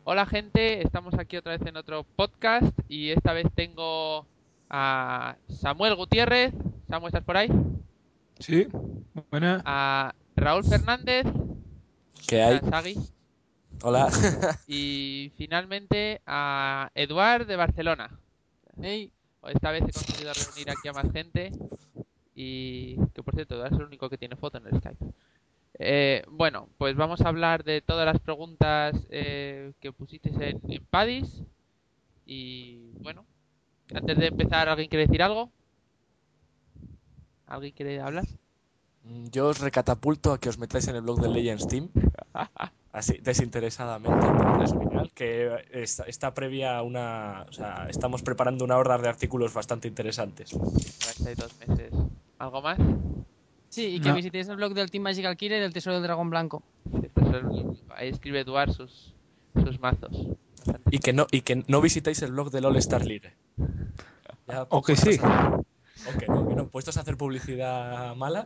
Hola gente, estamos aquí otra vez en otro podcast y esta vez tengo a Samuel Gutiérrez. Samuel, ¿estás por ahí? Sí, buena. A Raúl Fernández, ¿Qué a hay? Sagi, Hola. y finalmente a Eduard de Barcelona. Hey, Esta vez he conseguido reunir aquí a más gente y que por cierto, Eduard es el único que tiene foto en el Skype. Bueno, pues vamos a hablar de todas las preguntas que pusisteis en Padis y bueno. Antes de empezar, ¿alguien quiere decir algo? ¿Alguien quiere hablar? Yo os recatapulto a que os metáis en el blog de Legends Team, así desinteresadamente, entonces, final, que está previa a una... O sea, estamos preparando una horda de artículos bastante interesantes. Vais ahí 2 meses. ¿Algo más? sí, y que No, visitéis el blog del Team Magical Killer y del Tesoro del Dragón Blanco. Sí, ahí escribe Eduard sus mazos. Y que no visitéis el blog del All Star League. Ya o que sí. que no, puestos a hacer publicidad mala.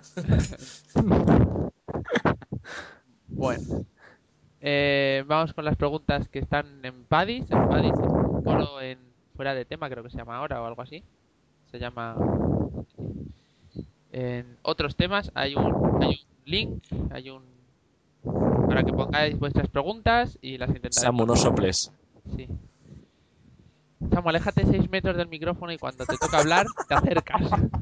Bueno, vamos con las preguntas que están en Padis. En Padis, en un foro fuera de tema, creo que se llama ahora o algo así. Se llama. En otros temas hay un link, hay un. Para que pongáis vuestras preguntas y las intentaremos. Samu, no soples. Sí. Samu, aléjate 6 metros del micrófono y cuando te toca hablar, te acercas.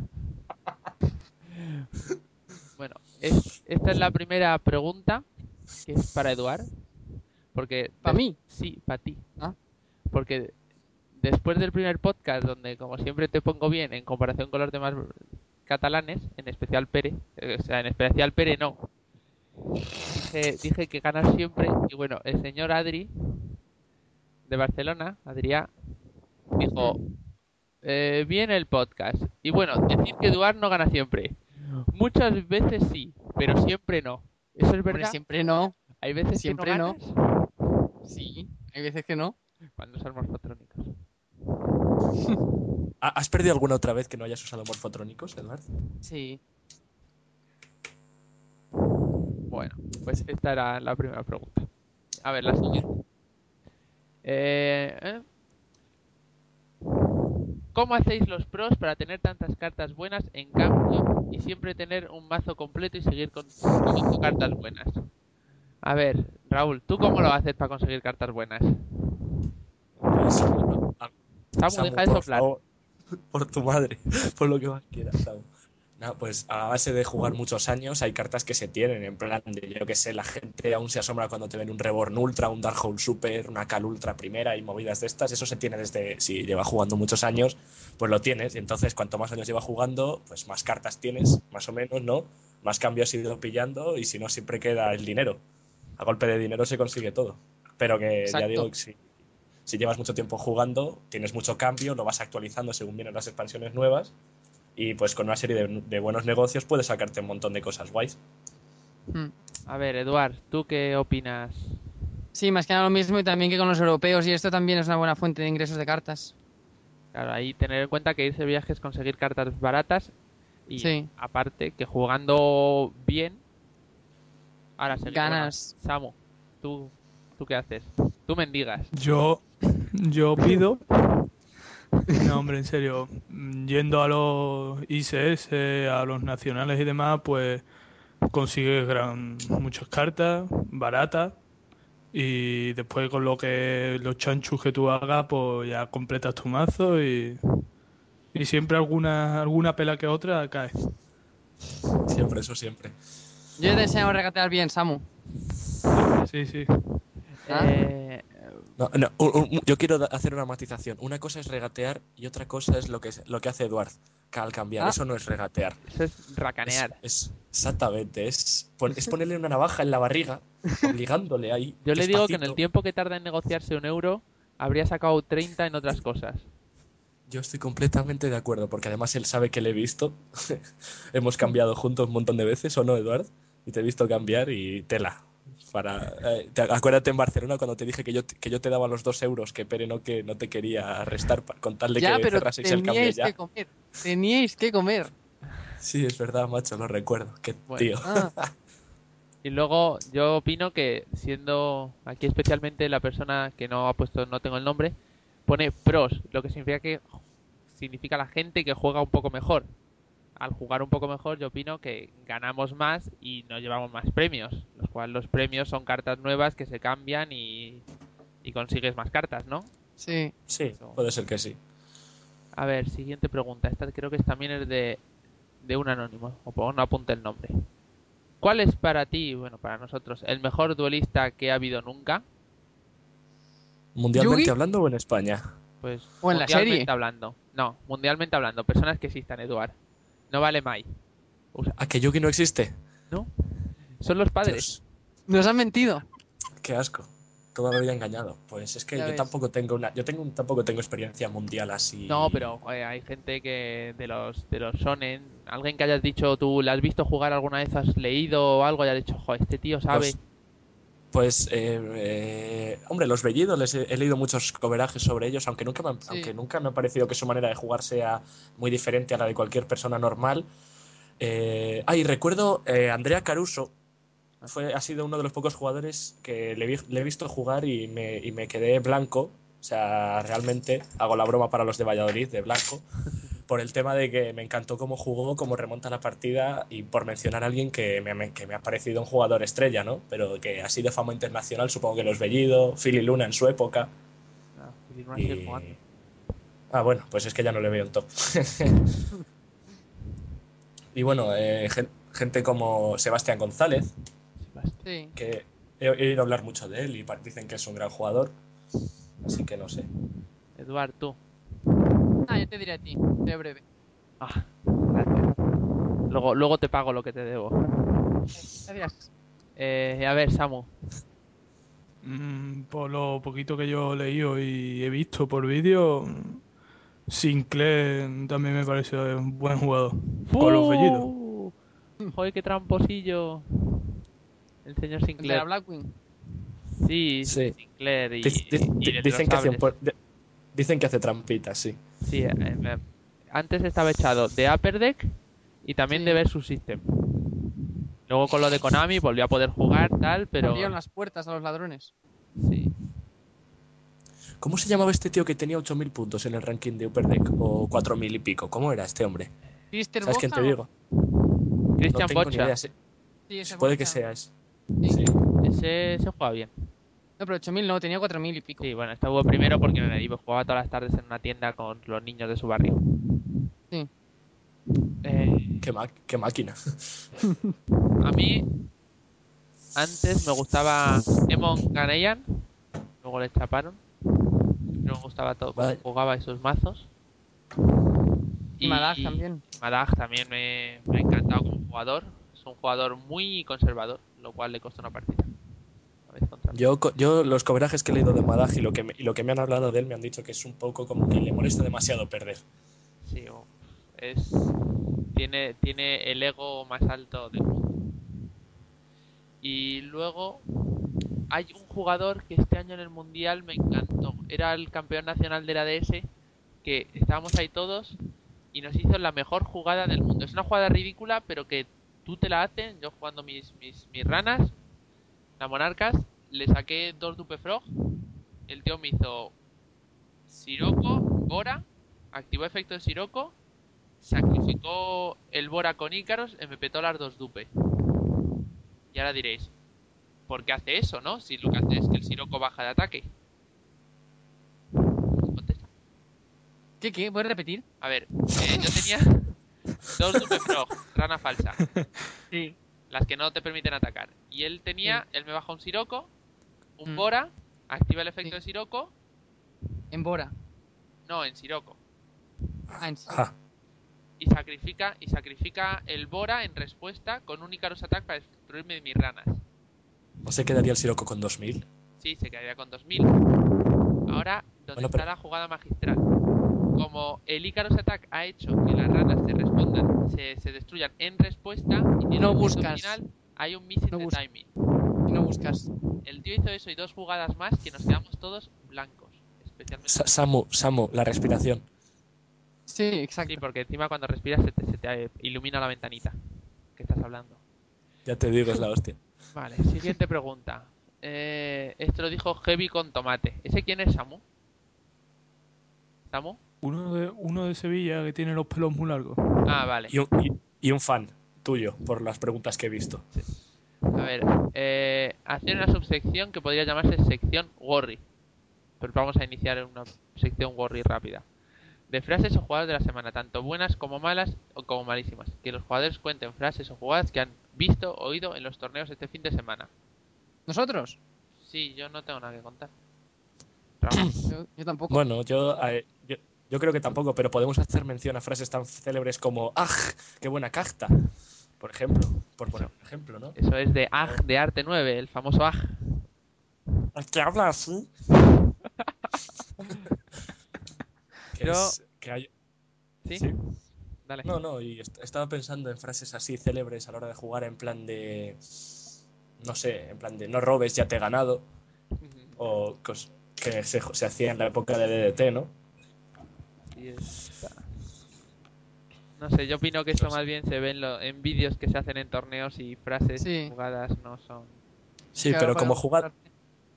Bueno, esta es la primera pregunta, que es para Eduard, porque ¿Para mí? sí, para ti, Ah, porque después del primer podcast, donde como siempre te pongo bien en comparación con los demás catalanes, en especial Pere, o sea, en especial Pere no, dije que ganas siempre, y bueno, el señor Adri, de Barcelona, Adrià, dijo, bien el podcast, y bueno, decir que Eduard no gana siempre, muchas veces sí, pero siempre no, ¿eso es hombre, verdad? siempre no. ¿Hay veces que no Siempre no. ganas? Sí, hay veces que no. Cuando son morfotrónicos. ¿Has perdido alguna otra vez que no hayas usado morfotrónicos, Edward? Sí. Bueno, pues esta era la primera pregunta. A ver, la siguiente. Eh, ¿eh? ¿Cómo hacéis los pros para tener tantas cartas buenas en cambio y siempre tener un mazo completo y seguir consiguiendo cartas buenas? A ver, Raúl, ¿tú cómo lo haces para conseguir cartas buenas? Pues, Samu, Samu, deja de por soplar. favor, por tu madre, por lo que más quieras, Samu. No, pues a base de jugar muchos años hay cartas que se tienen, en plan de, yo que sé, la gente aún se asombra cuando te ven un Reborn Ultra, un Darkhold Super, una Cal Ultra primera y movidas de estas. Eso se tiene desde, si llevas jugando muchos años, pues lo tienes. Y entonces cuanto más años llevas jugando, pues más cartas tienes, más o menos, ¿no? Más cambios has ido pillando y si no, siempre queda el dinero. A golpe de dinero se consigue todo. Pero que ya digo Exacto. que si llevas mucho tiempo jugando, tienes mucho cambio, lo vas actualizando según vienen las expansiones nuevas y pues con una serie de buenos negocios puedes sacarte un montón de cosas guays. Mm. A ver, Eduard, ¿tú qué opinas? Sí, más que nada lo mismo y también que con los europeos y esto también es una buena fuente de ingresos de cartas. Claro, ahí tener en cuenta que irse de viaje es conseguir cartas baratas y Sí, aparte que jugando bien, ahora seguir. Bueno, ganas. Samu, ¿tú, ¿tú qué haces? Tú mendigas. Yo pido, no hombre, en serio, yendo a los ICS, a los nacionales y demás, pues consigues muchas cartas baratas y después con lo que los chanchus que tú hagas, pues ya completas tu mazo y siempre alguna pela que otra cae. Siempre, eso siempre. Yo te enseño a regatear bien, Samu. Sí, sí. ¿Ah? Eh, No, no, yo quiero hacer una matización. Una cosa es regatear y otra cosa es lo que hace Eduard al cambiar. Ah, Eso no es regatear. Eso es Es, racanear. es exactamente, es ponerle una navaja en la barriga, obligándole ahí, Yo le digo que en el despacito. tiempo que tarda en negociarse un euro, habría sacado 30 en otras cosas. Yo estoy completamente de acuerdo, porque además él sabe que le he visto. Hemos cambiado juntos un montón de veces, ¿o no, Eduard? Y te he visto cambiar y tela. Acuérdate en Barcelona cuando te dije que yo te daba los 2 euros que Pere no te quería restar con tal de ya, que pero cerraseis el cambio teníais que ya. comer. Teníais que comer. Sí, es verdad, macho, lo recuerdo. Qué Bueno, tío. Ah, Y luego yo opino que siendo aquí especialmente la persona que no ha puesto, no tengo el nombre, pone pros, lo que significa que significa la gente que juega un poco mejor. Al jugar un poco mejor, yo opino que ganamos más y nos llevamos más premios, los cuales los premios son cartas nuevas que se cambian y consigues más cartas, ¿no? Sí. Sí, Eso. puede ser que sí. A ver, siguiente pregunta. Esta creo que también es de un anónimo, o por no apunte el nombre. ¿Cuál es para ti, bueno, para nosotros, el mejor duelista que ha habido nunca? ¿Mundialmente ¿Yugi? hablando o en España? Pues ¿O en la mundialmente serie? hablando. No, mundialmente hablando. Personas que existan, Eduard. No vale Mai. Usa. ¿A que Yugi no existe? ¿No? Son los padres. Dios, Nos han mentido. qué asco. Toda la vida engañado. Pues es que Ya yo ves. tampoco tengo tampoco tengo experiencia mundial No, así. pero joder, hay gente que de los shonen, alguien que hayas dicho tú, ¿la has visto jugar alguna vez? ¿Has leído o algo? Y has dicho, joder, este tío sabe. Pues, hombre, los Bellidos he leído muchos coverajes sobre ellos, Sí. aunque nunca me ha parecido que su manera de jugar sea muy diferente a la de cualquier persona normal. Recuerdo Andrea Caruso. Ha sido uno de los pocos jugadores que le he visto jugar y me quedé blanco. O sea, realmente hago la broma para los de Valladolid, de blanco, por el tema de que me encantó cómo jugó, cómo remonta la partida y por mencionar a alguien que me ha parecido un jugador estrella, ¿no? Pero que ha sido fama internacional, supongo que los Bellido, Philly Luna en su época. Ah, Philip no sigue jugando. Y. Bueno, pues es que ya no le veo en top. Y bueno, gente como Sebastián González, Sebastián. Sí. que he oído hablar mucho de él y dicen que es un gran jugador. Así que no sé. Eduard, tú. Yo te diré a ti. De breve. Ah, gracias. Luego te pago lo que te debo. Gracias. A ver, Samu. Por lo poquito que yo he leído y he visto por vídeo, Sinclair también me parece un buen jugador. Con los vellidos. ¡Fu! Joder, qué tramposillo. El señor El de la Sinclair. Blackwing. Sí, Sí. Sinclair y el de los Dicen que sables. dicen que hace trampitas, sí. Sí, antes estaba echado de Upper Deck y también de Sí. Versus System. Luego con lo de Konami volvió a poder jugar, tal, pero Abrieron las puertas a los ladrones. sí. ¿Cómo se llamaba este tío que tenía 8.000 puntos en el ranking de Upper Deck? O 4.000 y pico. ¿Cómo era este hombre? ¿Fister ¿Sabes quién te Boxan o...? digo? No Christian tengo ni Bocha, idea. Sí, ese Puede que Boxan. sea ese. Sí. Sí. ese juega bien. No, pero 8.000 no, tenía 4.000 y pico. Sí, bueno, estuvo primero porque en el Evo jugaba todas las tardes en una tienda con los niños de su barrio. Sí. Qué máquina. A mí antes me gustaba Emon Ganayan, luego le chaparon. Pero me gustaba todo cómo Vaya. jugaba esos mazos. Y Madag Y también. Madag también me ha encantado como jugador. Es un jugador muy conservador, lo cual le costó una partida. Una vez contra mí. Yo los coverajes que he leído de Madag y lo que me han hablado de él me han dicho que es un poco como que le molesta demasiado perder. Sí, tiene el ego más alto del mundo. Y luego hay un jugador que este año en el Mundial me encantó. Era el campeón nacional de la DS, que estábamos ahí todos y nos hizo la mejor jugada del mundo. Es una jugada ridícula, pero que tú te la hacen. Yo jugando mis ranas, las monarcas, le saqué 2 Dupe Frog. El tío me hizo Sirocco, Bora, activó efecto de Sirocco, sacrificó el Bora con Ícaros y me petó las 2 Dupe. Y ahora diréis, ¿por qué hace eso, no? Si lo que hace es que el Sirocco baja de ataque. Contesta. ¿Qué? ¿Puedes repetir? A ver, yo tenía 2 Dupe Frog, rana falsa, Sí. las que no te permiten atacar. Y Sí. él me baja un Sirocco, un Mm, Bora, activa el efecto sí. de Sirocco, En Bora. no, en Sirocco. En Siro. Ja. Y sacrifica el Bora en respuesta con un Icarus Attack para destruirme de mis ranas. ¿No se quedaría el Siroco con 2.000? Sí, se quedaría con 2000. Ahora, ¿dónde Bueno, está la jugada magistral? Como el Icarus Attack ha hecho que las ranas se destruyan en respuesta y tiene No un efecto buscas. final, hay un missing No de bus- timing. Y no buscas. El tío hizo eso y 2 jugadas más que nos quedamos todos blancos. Especialmente yo. Samu, la respiración. Sí, Sí, exacto. porque encima cuando respiras se te ilumina la ventanita que estás hablando. Ya te digo, es la hostia. Vale, siguiente pregunta. Esto lo dijo Heavy con tomate. ¿Ese quién es, Samu? ¿Samu? Uno de Sevilla que tiene los pelos muy largos. Ah, vale. Y un fan tuyo, por las preguntas que he visto. Sí. A ver, hacer una subsección que podría llamarse sección Worry. Pues vamos a iniciar en una sección Worry rápida. De frases o jugadas de la semana, tanto buenas como malas o como malísimas. Que los jugadores cuenten frases o jugadas que han visto o oído en los torneos este fin de semana. ¿Nosotros? Sí, yo no tengo nada que contar. Ramón. Yo tampoco. Bueno, yo creo que tampoco, pero podemos hacer mención a frases tan célebres como ¡aj! ¡Qué buena cacta! Por ejemplo, por poner un ejemplo, ¿no? Eso es de AG de Arte 9, el famoso AG. ¿Es que habla así? Que Yo... es que hay. ¿Sí? ¿Sí? Dale. No, y estaba pensando en frases así célebres a la hora de jugar en plan de. No sé, en plan de no robes, ya te he ganado. O que se hacía en la época de DDT, ¿no? Sí, está. No sé, yo opino que eso más bien se ve en vídeos que se hacen en torneos y frases Sí. jugadas no son... Sí, Claro, pero para demostrarte.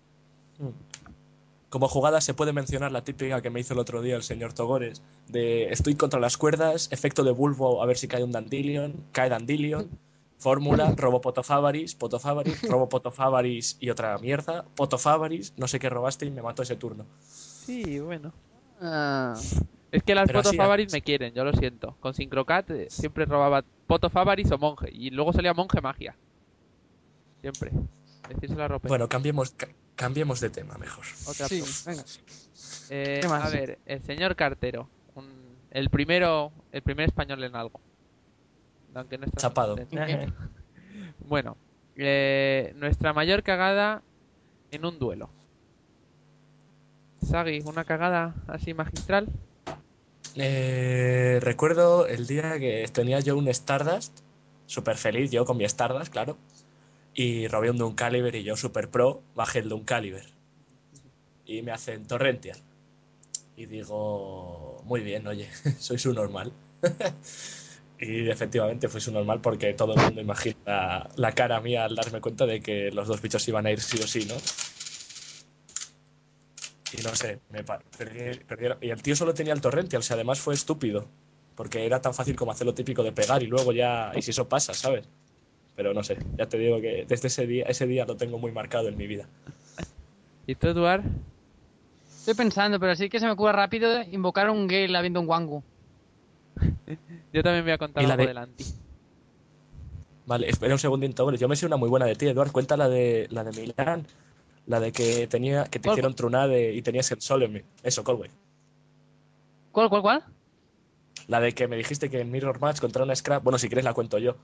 como jugada se puede mencionar la típica que me hizo el otro día el señor Togores, de estoy contra las cuerdas, efecto de bulbo a ver si cae un Dandelion, cae Dandelion, fórmula, robo Potofavaris, robo Potofavaris y otra mierda, Potofavaris, no sé qué robaste y me mató ese turno. Sí, bueno. Ah, Es que las Pero Poto así, Favaris me quieren, yo lo siento. Con Syncrocat siempre robaba Poto Favaris o Monje. Y luego salía Monje Magia. Siempre. Decírselo a Rope. bueno, cambiemos de tema mejor. Otra sí, pregunta. venga. ¿Qué más? A ver, el señor Cartero. El primer español en algo. Aunque no está muy Chapado. contento. ¿En qué? Bueno, nuestra mayor cagada en un duelo. Sagi, una cagada así magistral. Recuerdo el día que tenía yo un Stardust, súper feliz yo con mi Stardust, claro, y robé un Duncaliber y yo super pro, bajé el Duncaliber y me hacen Torrential. Y digo, muy bien, oye, soy su normal. Y efectivamente fui su normal porque todo el mundo imagina la cara mía al darme cuenta de que los dos bichos iban a ir sí o sí, ¿no? Y no sé, perdieron. Y el tío solo tenía el Torrential, o sea, además fue estúpido. Porque era tan fácil como hacer lo típico de pegar y luego ya. Y si eso pasa, ¿sabes? Pero no sé, ya te digo que desde ese día lo tengo muy marcado en mi vida. ¿Y tú, Eduard? Estoy pensando, pero sí que se me ocurre rápido invocar un Gale habiendo un Wangu. Yo también voy a contar Y la algo de. del anti. Vale, espera un segundito, hombre. Yo me sé una muy buena de ti, Eduard. Cuenta la de Milán. La de que te ¿Cuál, hicieron trunade y tenías el sol en mí. Eso, Colway. cuál? La de que me dijiste que en Mirror Match contra una Scrap. Bueno, si quieres la cuento yo.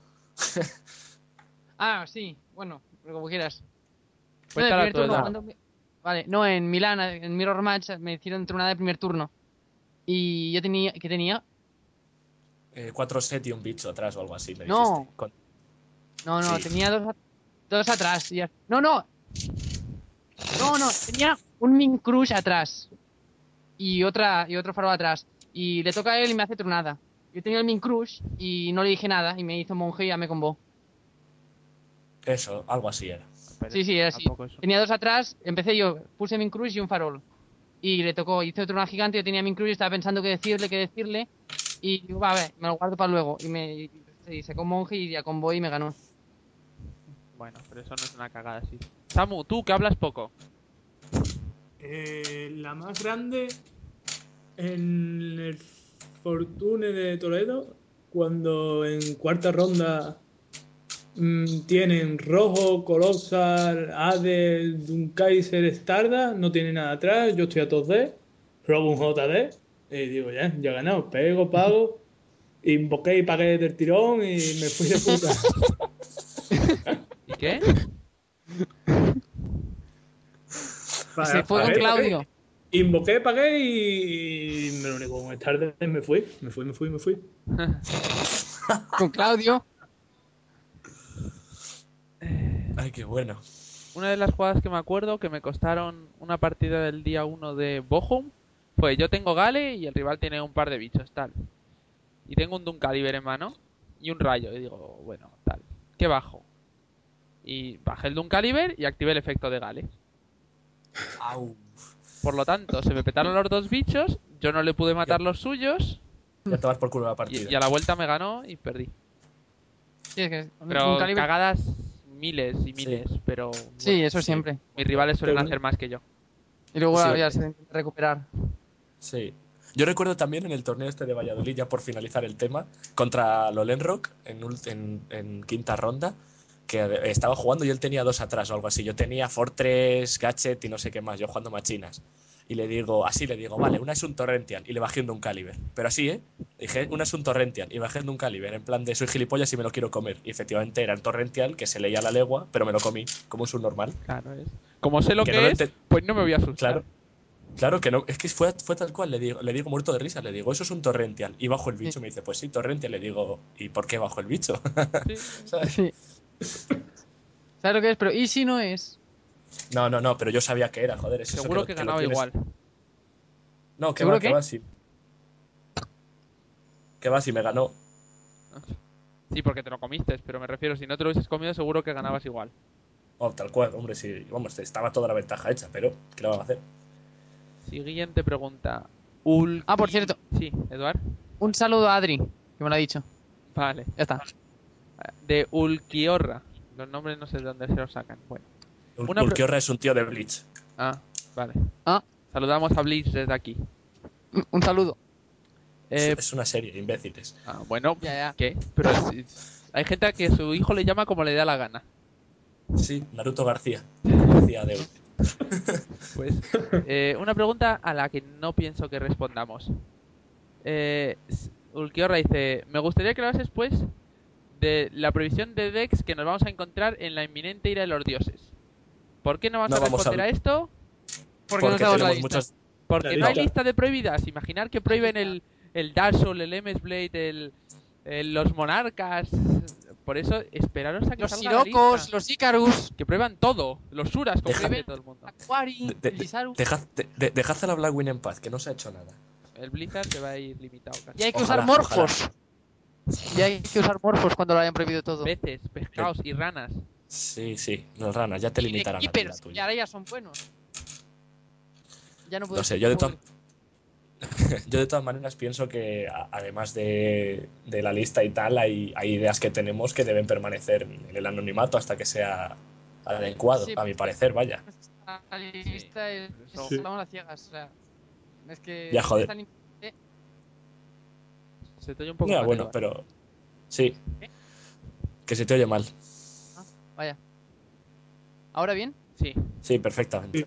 Ah, sí, bueno, como quieras. No, de Cuéntala primer tú, turno, Eduard. Nada, cuando... Vale, no, en Milán, en Mirror Match, me hicieron tronada de primer turno. Y yo tenía... ¿Qué tenía? 4 set y un bicho atrás o algo así, me dijiste. No, no, Sí. tenía dos atrás. No, tenía un Min Crush atrás. Y otro faro atrás. Y le toca a él y me hace tronada. Yo tenía el Min Crush y no le dije nada y me hizo monje y ya me combó. Eso, algo así era. Pero Sí, era así. tampoco es un... Tenía dos atrás, empecé yo, puse Min Crush y un farol. Y le tocó, hice otro una gigante, yo tenía Min Crush y estaba pensando qué decirle. Y digo, va, a ver, me lo guardo para luego. Y sacó monje y ya combó y me ganó. Bueno, pero eso no es una cagada así. Samu, tú que hablas poco. La más grande en el Fortune de Toledo, cuando en cuarta ronda tienen rojo, colosal, Adel, Dunkaiser, Stardust, no tiene nada atrás, yo estoy a 2D, robo un JD y digo, ya he ganado, pego, pago, invoqué y pagué del tirón y me fui de puta. ¿Y qué? Se fue con Pagué. Claudio. Invoqué, pagué y me lo único con Stardust me fui. Con Claudio. Ay, qué bueno. Una de las jugadas que me acuerdo que me costaron una partida del día 1 de Bochum fue yo tengo Gale y el rival tiene un par de bichos, tal. Y tengo un Duncaliber en mano y un rayo. Y digo, bueno, tal. ¿Qué bajo? Y bajé el Duncaliber y activé el efecto de Gale. Au. Por lo tanto, se me petaron los dos bichos, yo no le pude matar los suyos Ya te vas por culo la y partida. a la vuelta me ganó y perdí. Sí, es que Pero un calibre. cagadas miles y Sí. miles, pero Sí, bueno, eso sí. siempre. mis rivales suelen Pero- hacer más que yo. Y luego Sí, ya se intenta recuperar. Sí. Yo recuerdo también en el torneo este de Valladolid, ya por finalizar el tema, contra Lolenrock en quinta ronda, que estaba jugando y él tenía 2 atrás o algo así. Yo tenía Fortress, Gadget y no sé qué más, yo jugando machinas. Y le digo, vale, una es un Torrential y le bajé un Caliber. Pero así, ¿eh? Dije, una es un Torrential y bajé un Caliber, en plan de soy gilipollas y me lo quiero comer. Y efectivamente era el Torrential que se leía a la legua, pero me lo comí, como es un normal. Claro, es. Como sé lo Que que no lo es, enten- pues no me voy a asustar. Claro. Claro que no, es que fue tal cual, le digo muerto de risa, le digo, eso es un Torrential. Y bajo el bicho, me dice, pues sí, Torrential. Le digo, ¿y por qué bajo el bicho? Sí. ¿Sabes? Sí. ¿Sabes lo que es? Pero ¿y si no es? No, pero yo sabía que era, joder, es eso Seguro lo- que que lo ganaba tienes. igual. No, ¿Seguro que qué? va, sí. Que va, si me ganó. Sí, porque te lo comiste, pero me refiero, si no te lo hubieses comido, seguro que ganabas igual. Oh, tal cual, hombre, sí, vamos, estaba toda la ventaja hecha, pero ¿qué le vamos a hacer? Siguiente pregunta. Ah, por cierto. Sí, Eduard. Un saludo a Adri, que me lo ha dicho. Vale. Ya está. De Ulquiorra. Los nombres no sé de dónde se los sacan. Bueno. Ulquiorra es un tío de Bleach. Ah, vale. Ah, Saludamos a Blitz desde aquí. un saludo. Eh, Es una serie, imbéciles. bueno, Ya, ya. ¿qué? Pero hay gente a que su hijo le llama como le da la gana. Sí, Naruto García. García de Pues, una pregunta a la que no pienso que respondamos. Ulquiorra dice, me gustaría que hablases pues de la previsión de Dex que nos vamos a encontrar en la inminente ira de los dioses. ¿Por qué no vamos No a vamos a responder a esto? Porque no porque sabemos la tenemos lista. muchos. Porque La no hay lista. lista de prohibidas. Imaginar que prohíben lista. el Dark Souls, el MS Blade, los monarcas. Por eso, esperaros a que Los salga la Sirocos, lista. los Icarus, Que prueban todo. Los Suras, como Deja- prohíbe todo el mundo. Aquari, de- el Lizaru. Dejad a la Blackwing en paz, que no se ha hecho nada. El Blizzard se va a ir limitado casi. Y hay que Ojalá, usar morfos. Y hay que usar morfos cuando lo hayan prohibido todo. Peces, pescados y ranas. Sí, los ranas, ya te Y limitarán a ti la Keepers, y tuya. ahora ya son buenos. Ya no puedo. No sé, yo de todas maneras pienso que además de la lista y tal, hay ideas que tenemos que deben permanecer en el anonimato hasta que sea adecuado, Sí, a mi parecer, vaya. la lista es. pero eso- Sí. Vamos a ciegas. O sea, es que. Ya, joder. es tan Se te oye un poco Ya, mal, bueno, Eduard. pero sí, ¿Qué? que se te oye mal. Ah, vaya. ¿Ahora bien? Sí. Sí, perfectamente.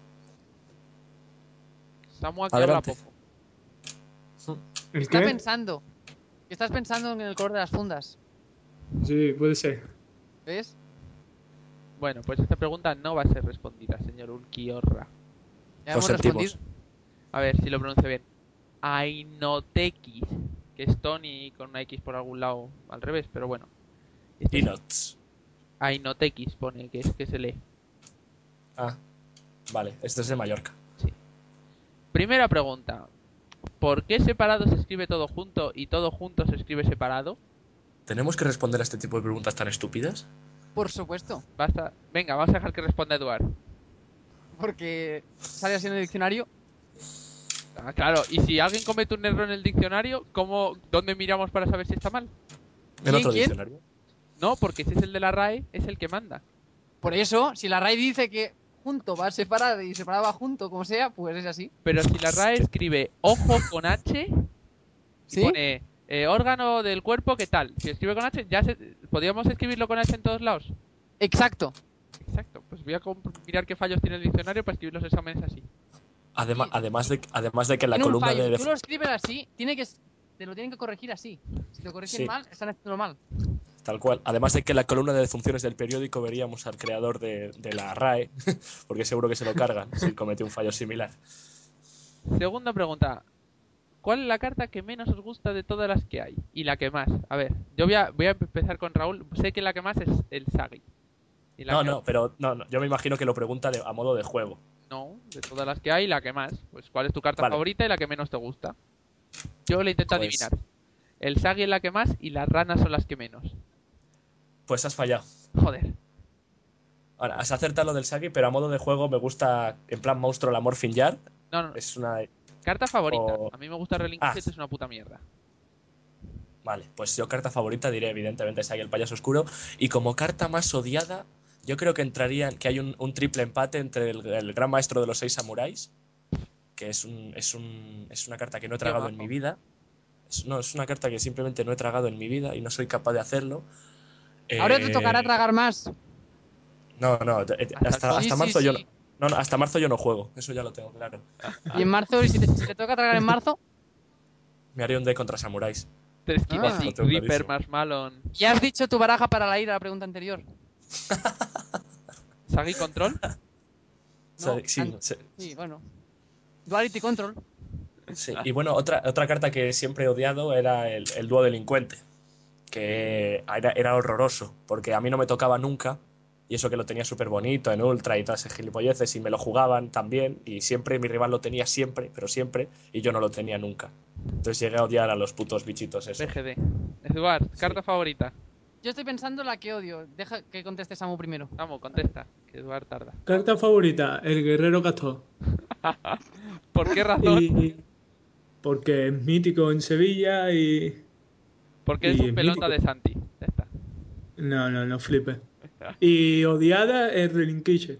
Samu aquí habla Adelante. poco. ¿El Está qué? pensando. Que estás pensando en el color de las fundas. Sí, puede ser. ¿Ves? Bueno, pues esta pregunta no va a ser respondida, señor Ulquiorra. Ya Lo hemos sentimos. respondido. A ver si lo pronuncio bien. Ainotekis, que es Tony con una X por algún lado al revés, pero bueno. Este es Peanuts. Ainotekis pone que se lee. Ah, vale, este es de Mallorca. Primera pregunta. ¿Por qué separado se escribe todo junto y todo junto se escribe separado? ¿Tenemos que responder a este tipo de preguntas tan estúpidas? Por supuesto. Basta. Venga, vamos a dejar que responda Eduard. Porque sale así en el diccionario. Ah, claro, y si alguien comete un error en el diccionario, ¿dónde miramos para saber si está mal? ¿En otro ¿Quién? diccionario? No, porque si es el de la RAE, es el que manda. Por eso, si la RAI dice que junto va separado y separado va junto, como sea, pues es así. Pero si la RAE escribe ojo con H y ¿Sí? pone órgano del cuerpo, ¿qué tal? Si escribe con H, ¿podríamos escribirlo con H en todos lados? Exacto. Exacto, pues voy a mirar qué fallos tiene el diccionario para escribir los exámenes así. Además, Sí. además de que en la Tiene un columna fallo. de... Si tú lo escribes así, te lo tienen que corregir así. Si lo corrigen Sí. mal, están haciéndolo mal. Tal cual. Además de que en la columna de funciones del periódico veríamos al creador de la RAE, porque seguro que se lo cargan si comete un fallo similar. Segunda pregunta. ¿Cuál es la carta que menos os gusta de todas las que hay? Y la que más. A ver, yo voy a empezar con Raúl. Sé que la que más es el Sagi. Y la que Pero yo me imagino que lo pregunta a modo de juego. no, de todas las que hay, la que más. Pues ¿cuál es tu carta Vale. favorita y la que menos te gusta? Yo le intento Pues- adivinar. El Sagi es la que más y las ranas son las que menos. Pues has fallado. Joder. Ahora, has acertado lo del Sagi, pero a modo de juego me gusta, en plan monstruo, la Morphing Yard. No, no. Es una... Carta favorita. o- A mí me gusta Relinquishet, es una puta mierda. Vale, pues yo carta favorita diré evidentemente Sagi el payaso oscuro. Y como carta más odiada, yo creo que entrarían, que hay un triple empate entre el gran maestro de los 6 samuráis, que es una carta que no he tragado en majo. mi vida. No, es una carta que simplemente no he tragado en mi vida y no soy capaz de hacerlo. Ahora te tocará Eh, tragar más. No, hasta Sí, sí, marzo yo no, sí. no, hasta marzo yo no juego, eso ya lo tengo claro. Y en marzo, si te toca tragar en marzo, Me haré un deck contra samuráis. 3 Ah. Lo Kinetic, tengo Reaper, clarísimo. Marshmallow. ya has dicho tu baraja para la ira, la pregunta anterior. Sagi Control. O sea, No, sí, sí, bueno. Duality Control. sí. Y bueno, otra carta que siempre he odiado era el dúo delincuente, que era horroroso, porque a mí no me tocaba nunca, y eso que lo tenía súper bonito en Ultra y todas esas gilipolleces, y me lo jugaban también, y siempre mi rival lo tenía siempre, pero siempre, y yo no lo tenía nunca. Entonces llegué a odiar a los putos bichitos esos. BGD. Eduard, Sí. carta favorita. Yo estoy pensando la que odio. Deja que conteste Samu primero. Vamos, contesta, que Eduard tarda. Carta favorita, el guerrero castor. ¿Por qué razón? Y porque es mítico en Sevilla Porque es y un es pelota mítico. de Santi. Ya está. No flipes. Y odiada es Relinquishet.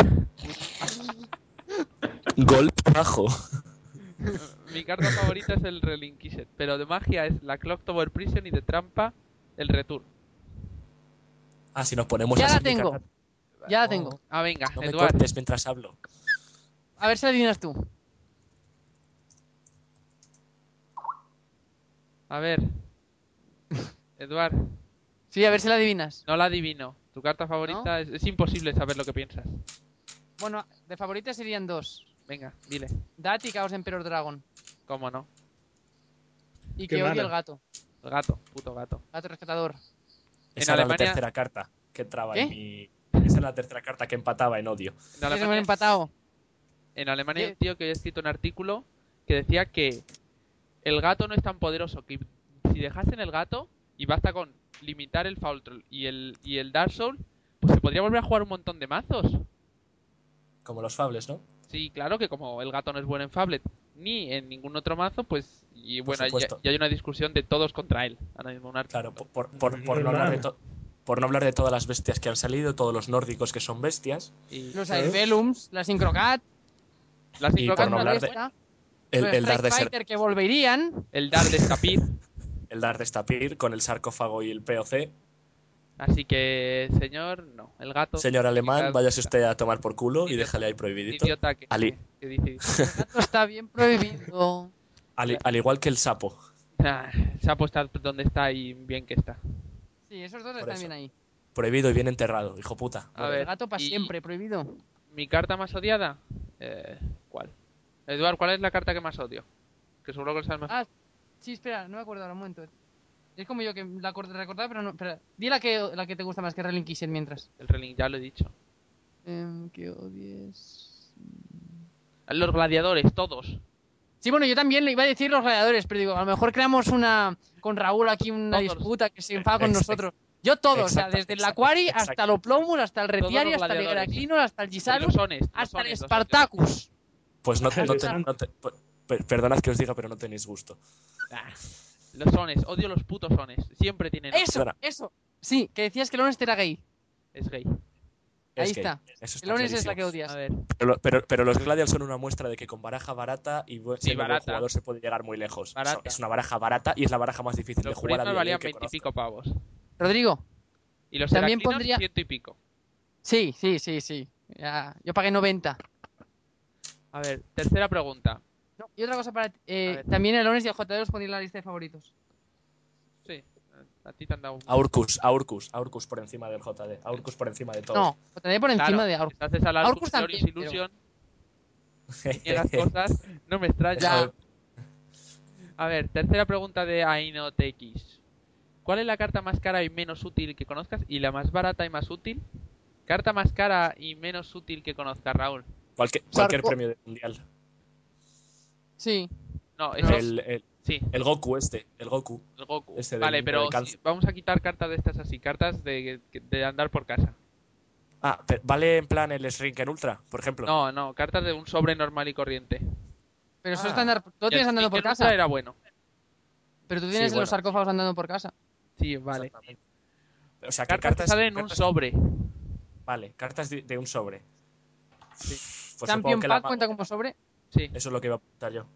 Golpe bajo. Mi carta favorita es el Relinquishet, pero de magia es la Clock Tower Prison y de trampa el Return. Ah, si nos ponemos Ya así la mi tengo. carta- Ya la Oh, tengo. Ah, venga, No me Eduard. cortes mientras hablo. A ver si la adivinas tú. A ver. Eduard, Sí, a ver si la adivinas. no la adivino. Tu carta favorita es imposible saber lo que piensas. Bueno, de favoritas serían dos. Venga, dile. Dat y Chaos Emperor Dragon. ¿Cómo no? Y Qué que odia mala. el gato. El gato, puto gato. Gato rescatador. Esa era la Alemania- tercera carta que entraba ¿Qué? en mi... Esa era la tercera carta que empataba en odio. En Ya se me han Alemania, empatado. en Alemania hay ¿Qué? un tío que había escrito un artículo que decía que el gato no es tan poderoso, que si dejasen el gato y basta con limitar el Foul Troll y el Dark Soul, pues se podría volver a jugar un montón de mazos. Como los fables, ¿no? Sí, claro que como el gato no es bueno en Fablet ni en ningún otro mazo, pues y Por bueno, supuesto. ya hay una discusión de todos contra él. Ahora mismo un artículo. Claro, por no hablar de por no hablar de todas las bestias que han salido, todos los nórdicos que son bestias. Y Los Claro. Airbellums, la Syncrocat, la Y por Syncrocat no no hablar es de- buena. El, los el dar Strike de ser, Fighter que volverían. El Dar de Stapir. el dar de Stapir con el sarcófago y el POC. Así que, señor, no. El gato. Señor alemán, váyase usted a tomar por culo y Idiota. déjale ahí prohibidito. Idiota Ali. que dice. El gato está bien prohibido. Al igual que el sapo. Ah, se ha puesto donde está y bien que está. Sí, esos dos Por están eso. bien ahí. Prohibido y bien enterrado, hijo puta. A El ver, gato para y- siempre, prohibido. ¿Mi carta más odiada? ¿Cuál? Eduard, ¿cuál es la carta que más odio? Que seguro que lo sabes más. Ah, sí, espera, no me acuerdo ahora un momento. Es como yo que la recordaba, pero no. Espera, di la que te gusta más que Relinquisher mientras. El Relink, ya lo he dicho. Que odies. Los gladiadores, todos. Sí, bueno, yo también le iba a decir los gladiadores, pero digo, a lo mejor creamos una con Raúl aquí una Todos. disputa que se enfada con Ex- nosotros. Yo todo, o sea, exacto, desde el exacto, Aquari exacto. hasta el Oplomus, hasta el Todos Retiari, los hasta el gladiadores. Heraklinor, hasta el Y Gisalus, los sones, los hasta el sones, los Spartacus. Pues no, Interesante. perdonad que os diga, pero no tenéis gusto. Ah, los sones, odio los putos sones. Siempre tienen. Eso, Perdona. eso. Sí, que decías que el Honest era gay. Es gay. Ahí Es gay, está. eso está El Honest es clarísimo. la que odias. A ver, Pero los Gladials son una muestra de que con baraja barata y siendo buen barata. jugador se puede llegar muy lejos. Barata. Es una baraja barata y es la baraja más difícil de los jugar a Prismas día de hoy valían que 20 y conozco. pico pavos. Rodrigo, Y los También Heraklinos, pondría- 100 y pico. sí. Ya, yo pagué 90. A ver, tercera pregunta. No, y otra cosa para ti. ver. También el Honest y el JD los pondría en la lista de favoritos. Sí, a ti te han dado un... Aurkus por encima del JD. Aurkus por encima de todo. No, JD por encima Claro, de Aurkus. si haces al Aurkus Arcus también, Glorious pero- Illusion y las cosas, no me extraña. Ya. A ver, tercera pregunta de AinoTX. ¿Cuál es la carta más cara y menos útil que conozcas y la más barata y más útil? Carta más cara y menos útil que conozcas, Raúl. Cualquier Sarko- premio de mundial. Sí. No, eso es... Sí, El Goku el Goku. el Goku. Ese del Vale, niño pero del cáncer. vamos a quitar cartas de estas así, cartas de andar por casa. Ah, ¿vale en plan el Shrinken Ultra, por ejemplo? No, cartas de un sobre normal y corriente. Pero eso Ah. está andando, tú lo Y el tienes andando por Shrinken Ultra casa. era bueno. Pero tú Sí, tienes bueno. los sarcófagos andando por casa. Sí, vale. Exactamente. O sea, que Cartas que cartas... salen en un sobre. Vale, cartas de un sobre. Sí. Pues supongo Champion que Pack cuenta como sobre. Sí. Eso es lo que iba a apuntar yo.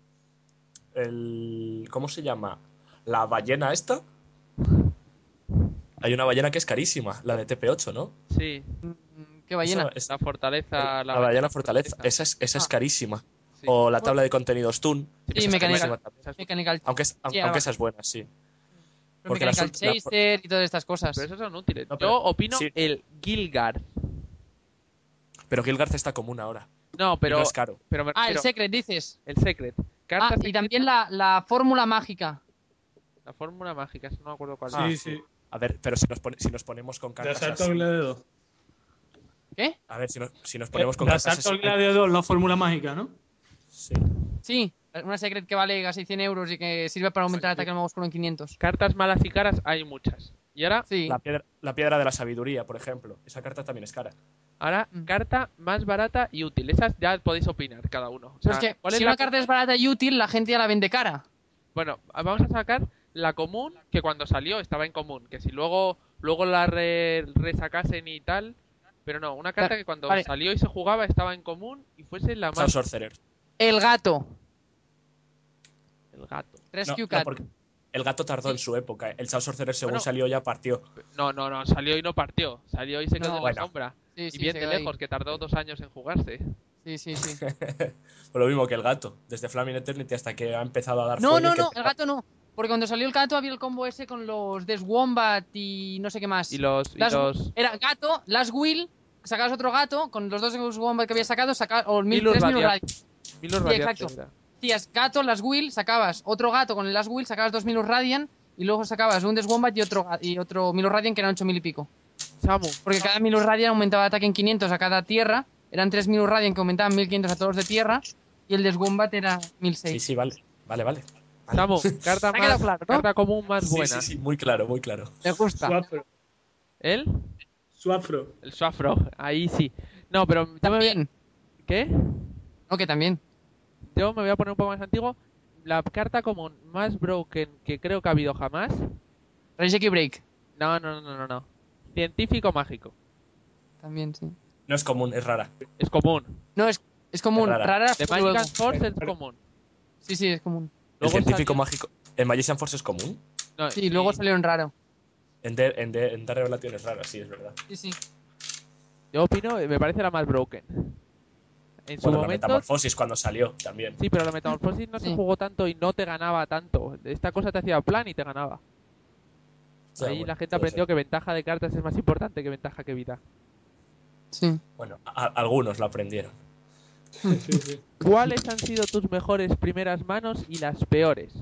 ¿Cómo se llama? ¿La ballena esta? Hay una ballena que es carísima, la de TP8, ¿no? Sí. ¿Qué ballena? La fortaleza, la ballena fortaleza. Esa es Ah. carísima. Sí. O la tabla de contenidos Toon. Sí, Sí, esa es Mechanical, carísima también. Esa es- Mechanical, Aunque sí, esa es buena, sí. pero Porque Mechanical Chaser y todas estas cosas. Pero esos son útiles. No, Yo pero- opino sí. el Gilgard. Pero Gilgarth está común ahora. No, Y no es caro. pero me Ah, el refiero Secret, dices. el Secret. Ah, Cartas y también la fórmula mágica. la fórmula mágica, eso no me acuerdo cuál Ah, Sí, es. sí. A ver, pero si nos ponemos con De cartas asalto así. al gladiador. ¿Qué? A ver, si nos ponemos con De cartas asalto así. al gladiador, la fórmula mágica, ¿no? Sí. Sí, una Secret que vale casi 100 euros y que sirve para aumentar el ataque al mago oscuro en 500. Cartas malas y caras hay muchas. Y ahora, Sí. La piedra de la sabiduría, por ejemplo. Esa carta también es cara. Mm. carta más barata y útil. Esas ya podéis opinar cada uno. O Pero sea, es que ¿cuál si es la una carta es barata y útil, la gente ya la vende cara. Bueno, vamos a sacar la común, que cuando salió estaba en común, que si luego la resacasen y tal, pero no, una carta Claro, que cuando vale. salió y se jugaba estaba en común y fuese la Soul más Sorcerer. El gato. el gato. Rescue No, Cat. porque el gato tardó Sí. en su época. El Soul Sorcerer, según Bueno, salió, ya partió. No, salió y no partió, salió y se quedó No. en la Bueno. sombra. Sí, Y sí, bien se de quedó ahí. lejos, que tardó 2 años en jugarse. Sí, sí, sí. Pues lo mismo que el gato. Desde Flaming Eternity hasta que ha empezado a dar No, fuelle. no, Que no, el gato no. Porque cuando salió el gato había el combo ese con los Deswombat y no sé qué más. Y los Era gato, Last Will, sacabas otro gato, con los dos Deswombat que había sacado, o el Milus 3000 Radiante. Radiant. Milus Sí, Radiante exacto. era. Hacías gato, Last Will, sacabas otro gato con el Last Will, sacabas 2000 Radiant y luego sacabas un Deswombat y otro Milus Radiant que eran 8000 y pico. Samu, Porque cada Milus Radiant aumentaba ataque en 500 a cada tierra, eran 3 Milus Radiant que aumentaban 1500 a todos de tierra y el Deswombat era 1006. Sí, vale. Vale. Samu, carta Me ha quedado más, claro, ¿no? carta común más buena. Sí, muy claro, muy claro. Me gusta. Suafro. ¿El? Suafro. El Swafro, ahí sí. No, pero yo me voy a... También. ¿Qué? No, que también. Yo me voy a poner un poco más antiguo. La carta común más broken que creo que ha habido jamás. Rage Break. No. Científico mágico. También, sí. No es común, es rara. Es común. No, es común. Es rara. Rara The luego. Magic Force es Pero- común. Sí, sí, es común. El Luego científico salió- mágico. ¿En Magician Force es común? No, Sí, luego salió en raro. En Dar Revelation es rara, sí, es verdad. Sí, sí. Yo opino, me parece la más broken. En su Bueno, la momento, metamorfosis cuando salió también. sí, pero la metamorfosis no se Sí. jugó tanto y no te ganaba tanto. Esta cosa te hacía plan y te ganaba. Ya, Ahí bueno, la gente puede aprendió ser. que ventaja de cartas es más importante que ventaja que vida. Sí. Bueno, algunos lo aprendieron. Sí. ¿Cuáles han sido tus mejores primeras manos y las peores?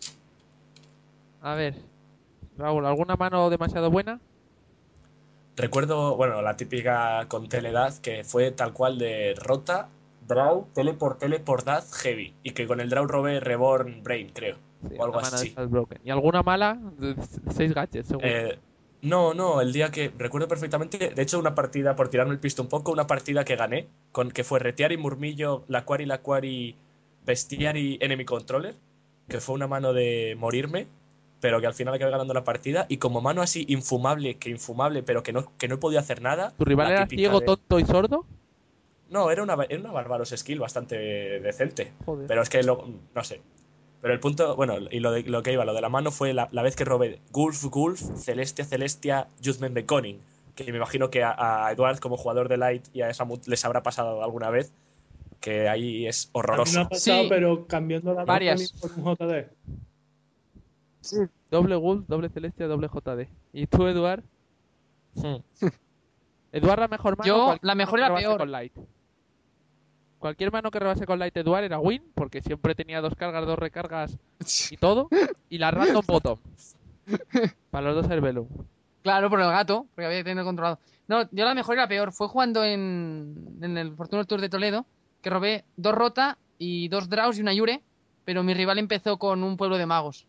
A ver, Raúl, ¿alguna mano demasiado buena? Recuerdo, bueno, la típica con Teledad que fue tal cual de Rota, Draw, Teleport Dad, Heavy. Y que con el Draw robé Reborn Brain, creo. Sí, O algo una mano de así. estas broken. ¿Y alguna mala? 6 gadgets, seguro. No, el día que. Recuerdo perfectamente. De hecho, una partida, por tirarme el pisto un poco, una partida que gané, que fue Retear y Murmillo, la Quari, Bestiar y Enemy Controller. Que fue una mano de morirme, pero que al final acabé ganando la partida. Y como mano así infumable, pero que no he podido hacer nada. ¿Tu rival la era típica ciego, de- tonto y sordo? No, era una Barbaros skill bastante decente. Joder. Pero es que no sé. Pero el punto, bueno, y lo que iba, lo de la mano fue la vez que robé Gulf, Celestia, Judgment Beckoning. Que me imagino que a Eduard, como jugador de Light, y a Samut les habrá pasado alguna vez. Que ahí es A mí me horroroso. ha pasado, Sí. pero cambiando la Varias. Beckoning por un JD. Doble Wolf, doble Celestia, doble JD. ¿Y tú, Eduard? Hmm. Eduard la mejor mano. Yo, cualquier la mano mejor que y la rebase peor. con Light. Cualquier mano que rebase con Light Eduard era win, porque siempre tenía 2 cargas, 2 recargas y todo. Y la random bottom. Para los dos Herbelum. Claro, por el gato, porque había que tenerlo controlado. No, yo la mejor y la peor. Fue jugando en el Fortuna Tour de Toledo, que robé 2 Rota y 2 Draws y una Yure, pero mi rival empezó con un pueblo de magos.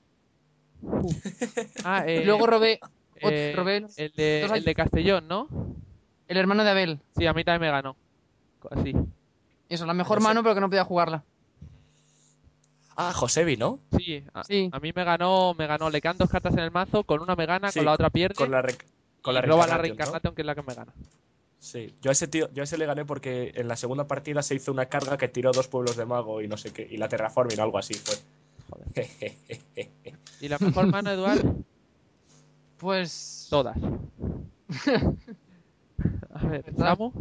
Ah, Y luego robé el de dos Castellón, ¿no? El hermano de Abel. Sí, a mí también me ganó. Así. Eso, la mejor No sé. mano, pero que no podía jugarla. Ah, Josebi, ¿no? Sí, Sí. a mí me ganó. Le quedan 2 cartas en el mazo, con una me gana, Sí, con la otra pierde. Con la, con la Y roba la Reincarnation, ¿no? Reincarnation, que es la que me gana. Sí, yo a ese le gané porque en la segunda partida se hizo una carga que tiró 2 pueblos de mago y no sé qué, y la terraforming o algo así fue. Joder. ¿Y la mejor mano, Eduard? Pues. Todas. A ver, ¿Verdad? Samu.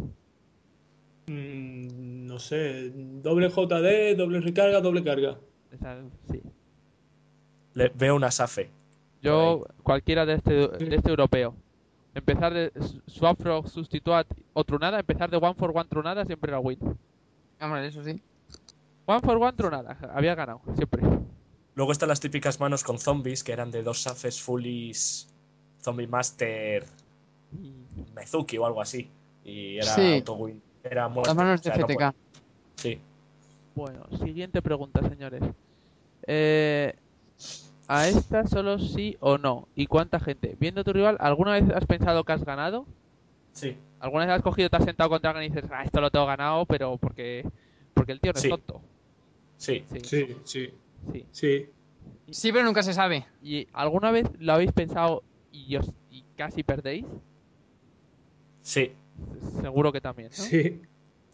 No sé, doble JD, doble recarga, doble carga. Sí. Veo una Safe. Por ahí. Yo, cualquiera de este europeo. Empezar de Swap Frog, Substituat o Trunada. Empezar de One for One Trunada siempre era win. Hombre, eso sí. One for One Trunada. Había ganado, siempre. Luego están las típicas manos con zombies, que eran de 2 Safes Fullies, Zombie Master, Mezuki o algo así. Y era Sí, auto-win. Era las muerte. manos O de sea, no FTK. Sí. Bueno, siguiente pregunta, señores. Eh, ¿A esta solo sí o no? ¿Y cuánta gente? Viendo tu rival, ¿alguna vez has pensado que has ganado? Sí. ¿Alguna vez has cogido, te has sentado contra alguien y dices, esto lo tengo ganado, pero porque el tío no es Sí. tonto? Sí. Sí, Sí, sí, sí. sí. Sí, pero nunca se sabe. ¿Y alguna vez lo habéis pensado y casi perdéis? Sí. Seguro que también, ¿no? Sí.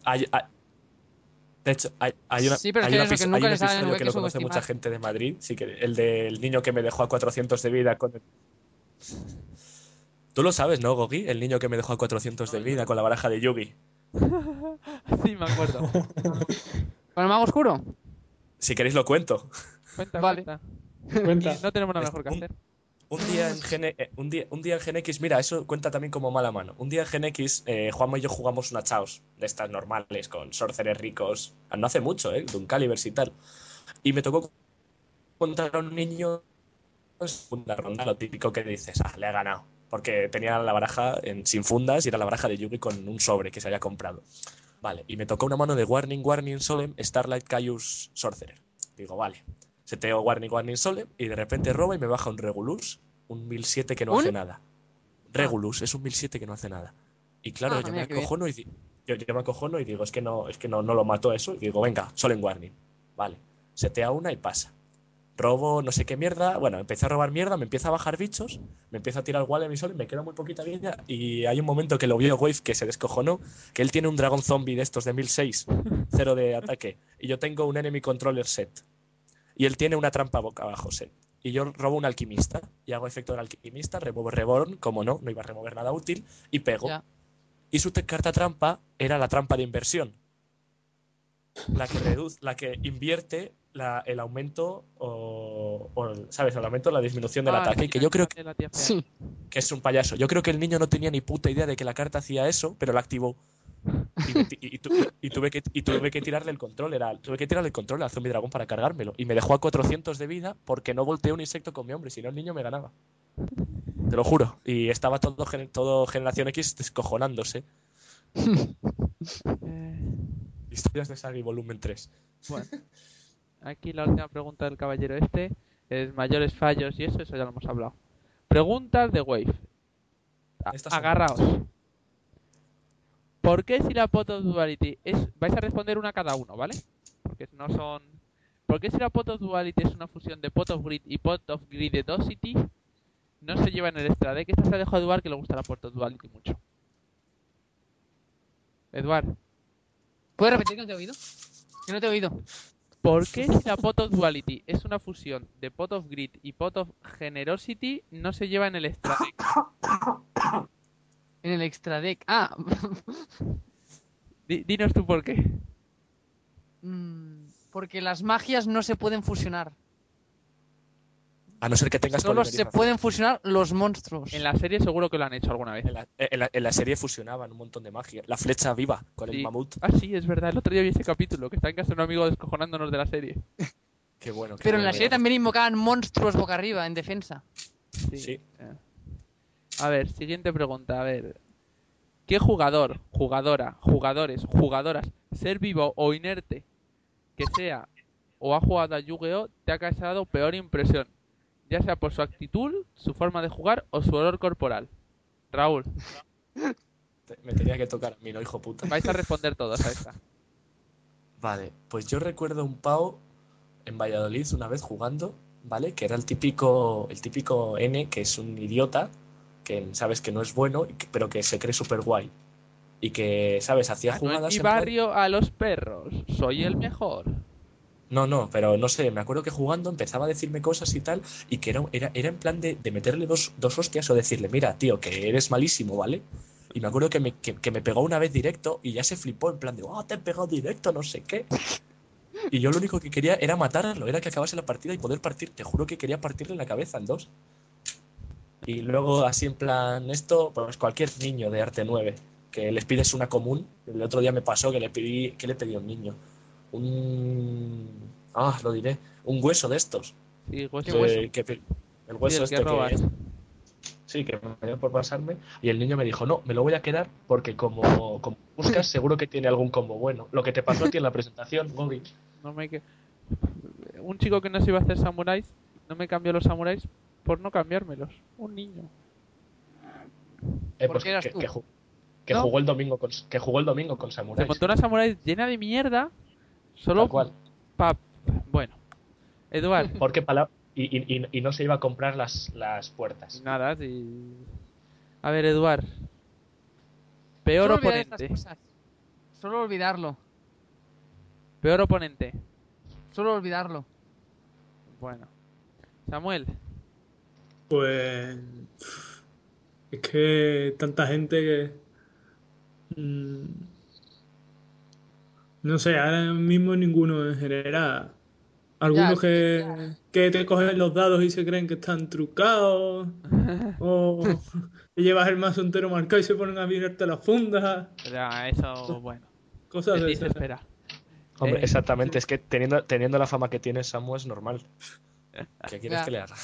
De hecho, Sí, pero es que eso, que hay nunca un se sabe, episodio nunca hay que que lo conoce mucha subestimar. gente de Madrid, sí, que el del niño que me dejó a 400 de vida con el... Tú lo sabes, ¿no, Gogi? El niño que me dejó a 400 de No, vida con la baraja de Yugi. sí, me acuerdo. ¿Con el mago oscuro? Si queréis lo cuento. Cuenta, Vale. cuenta. Cuenta. Y no tenemos nada Es mejor que hacer. un día en Gen X, mira, eso cuenta también como mala mano. Un día en Gen X, Juanma y yo jugamos una Chaos de estas normales, con sorcerers ricos. No hace mucho, de un Calibers y tal. Y me tocó contra un niño en segunda ronda, lo típico que dices, le ha ganado. Porque tenía la baraja sin fundas y era la baraja de Yugi con un sobre que se había comprado. Vale, y me tocó una mano de Warning, Warning, Solemn, Starlight, Caius, Sorcerer. Digo, vale. Seteo Warning, Warning, Solemn y de repente roba y me baja un Regulus, un 1007 que no ¿Un? hace nada. Ah, Regulus es un 1007 que no hace nada. Y claro, yo me mira qué bien. acojono yo me acojono y digo, no lo mato eso. Y digo, venga, Solemn Warning. Vale, setea una y pasa. Robo no sé qué mierda. Bueno, empecé a robar mierda, me empieza a bajar bichos, me empieza a tirar Wall en mi sol, me queda muy poquita vida. Y hay un momento que lo vio Wave que se descojonó, que él tiene un dragón zombie de estos de 1006, cero de ataque. Y yo tengo un enemy controller set. Y él tiene una trampa boca abajo set. Y yo robo un alquimista. Y hago efecto del alquimista, remuevo Reborn, como no iba a remover nada útil, y pego. Ya. Y su carta trampa era la trampa de inversión, la que invierte el aumento ¿sabes? El aumento o la disminución del Ah, ataque, sí, que yo aquí creo sale la tía fea. Sí. que es un payaso. Yo creo que el niño no tenía ni puta idea de que la carta hacía eso, pero la activó. Tuve que tirarle el control, tuve que tirarle el control al zombie dragón para cargármelo. Y me dejó a 400 de vida porque no volteé un insecto con mi hombre, si no el niño me ganaba. Te lo juro. Y estaba todo Generación X descojonándose. Eh, Historias de Sagi volumen 3. bueno, aquí la última pregunta del caballero este es mayores fallos y eso ya lo hemos hablado. Preguntas de Wave. Estas son Agarraos. buenas. ¿Por qué si la pot of duality es... Vais a responder una cada uno, ¿vale? Porque no son... ¿Por qué si la pot of duality es una fusión de pot of grid y pot of gridosity no se lleva en el extra deck? Esta se la dejo a Eduard, que le gusta la pot of duality mucho. Eduard, ¿Puedes repetir que no te he oído? Que no te he oído. ¿por qué si la pot of duality es una fusión de pot of grid y pot of generosity no se lleva en el extra deck? En el extra deck. Ah. Dinos tú por qué. Porque las magias no se pueden fusionar. A no ser que tengas Solo se polimerización. pueden fusionar los monstruos. En la serie seguro que lo han hecho alguna vez. En la serie fusionaban un montón de magia. La flecha viva con el Sí. mamut. Ah, sí, es verdad. El otro día vi ese capítulo, que está en casa de un amigo descojonándonos de la serie. Qué bueno. Qué Pero en bueno la serie era. también invocaban monstruos boca arriba en defensa. Sí. Sí. A ver, siguiente pregunta. A ver. ¿Qué jugador, jugadora, jugadores, jugadoras, ser vivo o inerte que sea o ha jugado a Yu-Gi-Oh te ha causado peor impresión? Ya sea por su actitud, su forma de jugar o su olor corporal. Raúl. Me tenía que tocar a mí, no, hijo puta. Vais a responder todos a esta. Vale, pues yo recuerdo un pavo en Valladolid una vez jugando, ¿vale? Que era el típico N, que es un idiota, que sabes que no es bueno, pero que se cree súper guay. Y que, ¿sabes? Hacía Ah, no, en jugadas mi en plan... barrio a los perros. Soy el mejor. No, pero no sé, me acuerdo que jugando empezaba a decirme cosas y tal, y que era en plan de meterle dos hostias o decirle, mira, tío, que eres malísimo, ¿vale? Y me acuerdo que me pegó una vez directo y ya se flipó en plan de, oh, te he pegado directo, no sé qué. Y yo lo único que quería era matarlo, era que acabase la partida y poder partir. Te juro que quería partirle la cabeza en dos. Y luego, así en plan, esto, pues cualquier niño de arte 9 que les pides una común. El otro día me pasó que le pedí a un niño. Lo diré. Un hueso de estos. Sí, ¿Qué hueso. hueso? El Sí, hueso el que este robas. sí, que me dio por pasarme. Y el niño me dijo, no, me lo voy a quedar porque como buscas, seguro que tiene algún combo bueno. Lo que te pasó a ti en la presentación, Gogi. No me que... Un chico que no se iba a hacer samuráis, no me cambió los samuráis por no cambiármelos. Un niño. Pues Porque eras tú. que ¿No? jugó el domingo con Se Samuráis. montó una samuráis llena de mierda. Solo Tal cual. pa... Bueno. Eduard. Porque y no se iba a comprar las puertas. Nada, sí. A ver, Eduard. Peor Solo olvidar estas oponente. cosas. Solo olvidarlo. Peor oponente. Solo olvidarlo. Bueno. Samuel. Pues es que tanta gente que... mm, no sé, ahora mismo ninguno en general. Ya, Algunos sí, ya. que te cogen los dados y se creen que están trucados. O te llevas el mazo entero marcado y se ponen a mirarte las fundas. Ya, eso, bueno. Cosas ¿Quién de dice esas. espera? Hombre, Eh, exactamente, es que teniendo la fama que tiene Samu es normal. ¿Qué quieres Ya. que le haga?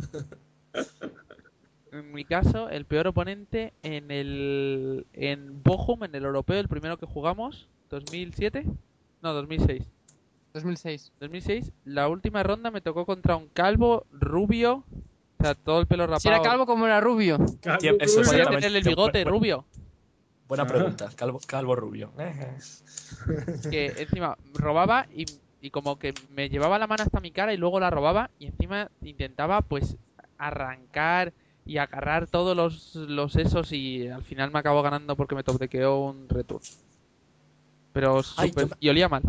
En mi caso, el peor oponente en Bochum, en el europeo, el primero que jugamos, 2007, no, 2006. 2006. 2006, la última ronda me tocó contra un calvo rubio, o sea, todo el pelo Si era rapado. calvo como era rubio. Calvo Eso rubio. Podía exactamente. tenerle el bigote rubio. Buena Ajá. pregunta. Calvo rubio. Que encima robaba y como que me llevaba la mano hasta mi cara y luego la robaba y encima intentaba pues arrancar y agarrar todos los esos y al final me acabó ganando porque me topdequeó un return. Pero Ay, súper... Y olía mal,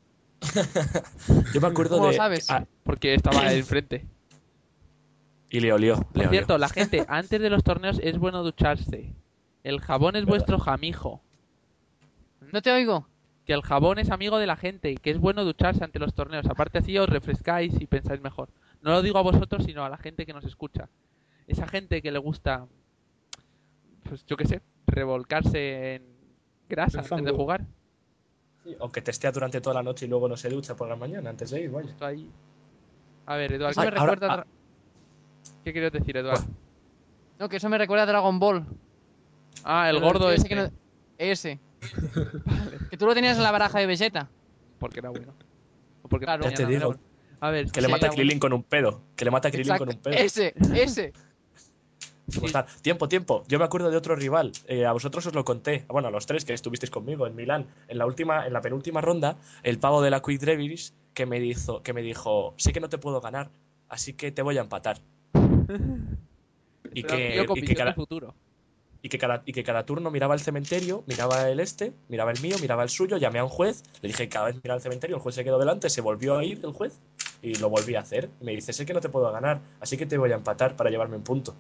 yo me acuerdo ¿Cómo lo de... sabes? porque estaba enfrente. Y le olió, Por le olió. cierto, la gente, antes de los torneos es bueno ducharse. El jabón es ¿Verdad? vuestro jamijo. No te oigo. Que el jabón es amigo de la gente, que es bueno ducharse ante los torneos. Aparte así os refrescáis y pensáis mejor. No lo digo a vosotros, sino a la gente que nos escucha. Esa gente que le gusta, pues yo qué sé, revolcarse en grasa El antes de fango. jugar. Sí, o que testea durante toda la noche y luego no se ducha por la mañana antes de ir, vaya. Justo ahí. A ver, Eduard, Eso me Ay, ahora... recuerda a ¿qué quieres decir, Eduard? buah, No, que eso me recuerda a Dragon Ball. Ah, el Pero gordo tío este. que no- Ese. Vale, Que tú lo tenías en la baraja de Vegeta. porque era bueno. O porque no Claro. ya tenía te nada. Era digo. bueno. A ver, Que le Sí, mata a era bueno. Krilin con un pedo. Que le mata a Krilin con Exacto. un pedo. Ese. Pues sí, tal. Tiempo. Yo me acuerdo de otro rival. A vosotros os lo conté. Bueno, a los tres que estuvisteis conmigo en Milán. En la penúltima ronda, el pavo de la Quick Dreviris que me dijo, sé que no te puedo ganar, así que te voy a empatar. Y era un tío con que visión de cada, futuro. y que cada turno miraba el cementerio, miraba miraba el mío, miraba el suyo, llamé a un juez, le dije que cada vez miraba el cementerio, el juez se quedó delante, se volvió a ir el juez y lo volví a hacer. Y me dice, sé que no te puedo ganar, así que te voy a empatar para llevarme un punto.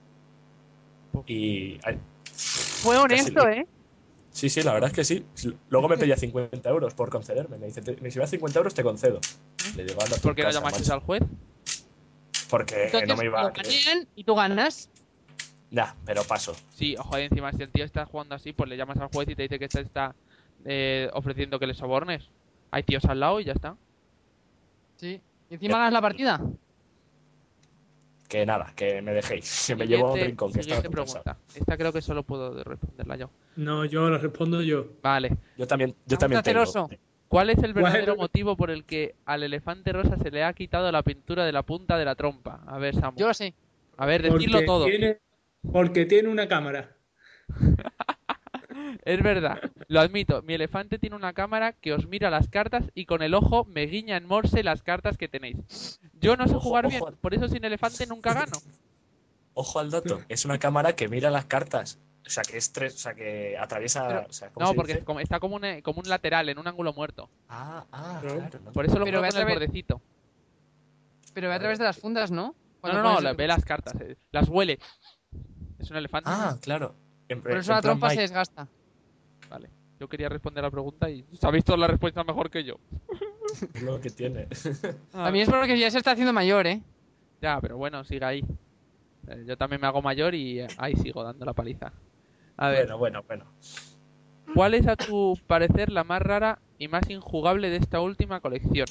Y Fue casi, honesto, ¿eh? sí, la verdad es que sí. Luego me pedía 50 euros por concederme. Me dice, si me das 50 euros te concedo. Le digo, anda a tu ¿Por qué no casa, llamaste macho. al juez? Porque no Entonces me iba lo a creer. ganan y tú ganas. Ya, pero paso. Sí, ojo, encima si el tío está jugando así, pues le llamas al juez y te dice que te está ofreciendo que le sobornes. Hay tíos al lado y ya está. Sí. Y encima ganas la partida. Que nada, que me dejéis. Que me llevo a un Siguiente, rincón, que estaba siguiente muy cansado. pregunta. Esta creo que solo puedo responderla yo. No, yo la respondo yo. Vale. Yo Me gusta también hacer tengo. oso. ¿Cuál es el ¿Cuál es verdadero el- motivo por el que al elefante rosa se le ha quitado la pintura de la punta de la trompa? A ver, Samu. Yo lo sé. A ver, decirlo todo. Porque tiene una cámara. Es verdad, lo admito. Mi elefante tiene una cámara que os mira las cartas y con el ojo me guiña en morse las cartas que tenéis. Yo no sé Ojo, jugar bien, ojo. por eso sin elefante nunca gano. Ojo al dato. Es una cámara que mira las cartas. O sea, que es tres, o sea, que atraviesa. Pero- O sea, ¿cómo No, se porque dice? está como un lateral, en un ángulo muerto. Claro. No. Por eso lo Pero juego ve a con el través, bordecito. pero ve a través de las fundas, ¿no? No, Cuando no, no, pones ve las cartas, las huele. Es un elefante. Claro. En, Por eso en la plan trompa se Mike. desgasta. Vale. Yo quería responder la pregunta y sabéis todas las respuestas mejor que yo. Es lo que tiene. A mí es porque ya se está haciendo mayor, ¿eh? Ya, pero bueno, siga ahí. Yo también me hago mayor y ahí sigo dando la paliza. A ver, Bueno. ¿cuál es a tu parecer la más rara y más injugable de esta última colección?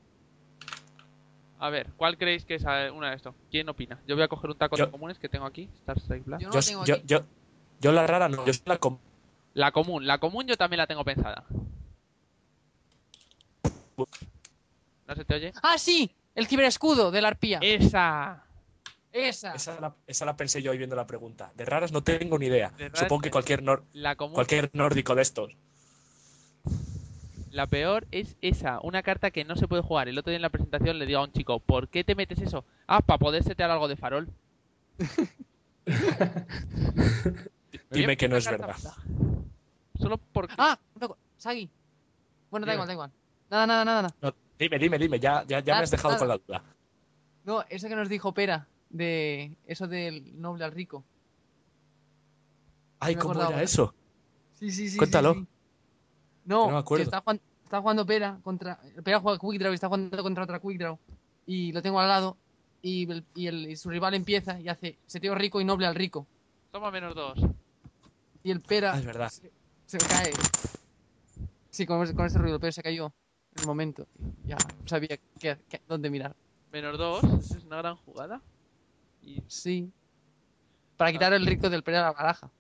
A ver, ¿cuál creéis que es una de estos? ¿Quién opina? Yo voy a coger un taco de Yo, comunes que tengo aquí, Star Strike Blast. Yo no yo, lo tengo yo, aquí. yo, yo la rara no, yo soy La común yo también la tengo pensada. ¿No se te oye? ¡Ah, sí! El ciberescudo de la arpía. ¡Esa! Esa. esa la pensé yo ahí viendo la pregunta. De raras no tengo ni idea. De raras, Supongo que la común, cualquier nórdico de estos. la peor es esa, una carta que no se puede jugar. El otro día en la presentación le digo a un chico, ¿por qué te metes eso? Ah, para poder setear algo de farol. Dime que no Una es carta verdad. mala. Solo porque... ¡Ah! Sagi. Bueno, da Dime. igual. Nada. No, dime, ya me has dejado Nada. con la duda. No, eso que nos dijo Pera, de eso del noble al rico. Ay, No me ¿cómo acordaba era ahora. eso? Sí. Cuéntalo, que no No, me que acuerdo. está jugando Pera contra. Pera juega Quick Draw y está jugando contra otra Quick Draw. Y lo tengo al lado. Y su rival empieza y hace seteo rico y noble al rico. Toma -2. Y el Pera Es verdad. se cae. Sí, con ese ruido, el Pera se cayó en el momento. Y ya no sabía dónde mirar. -2, esa es una gran jugada. Y Sí. Para quitar el rico del Pera a la baraja.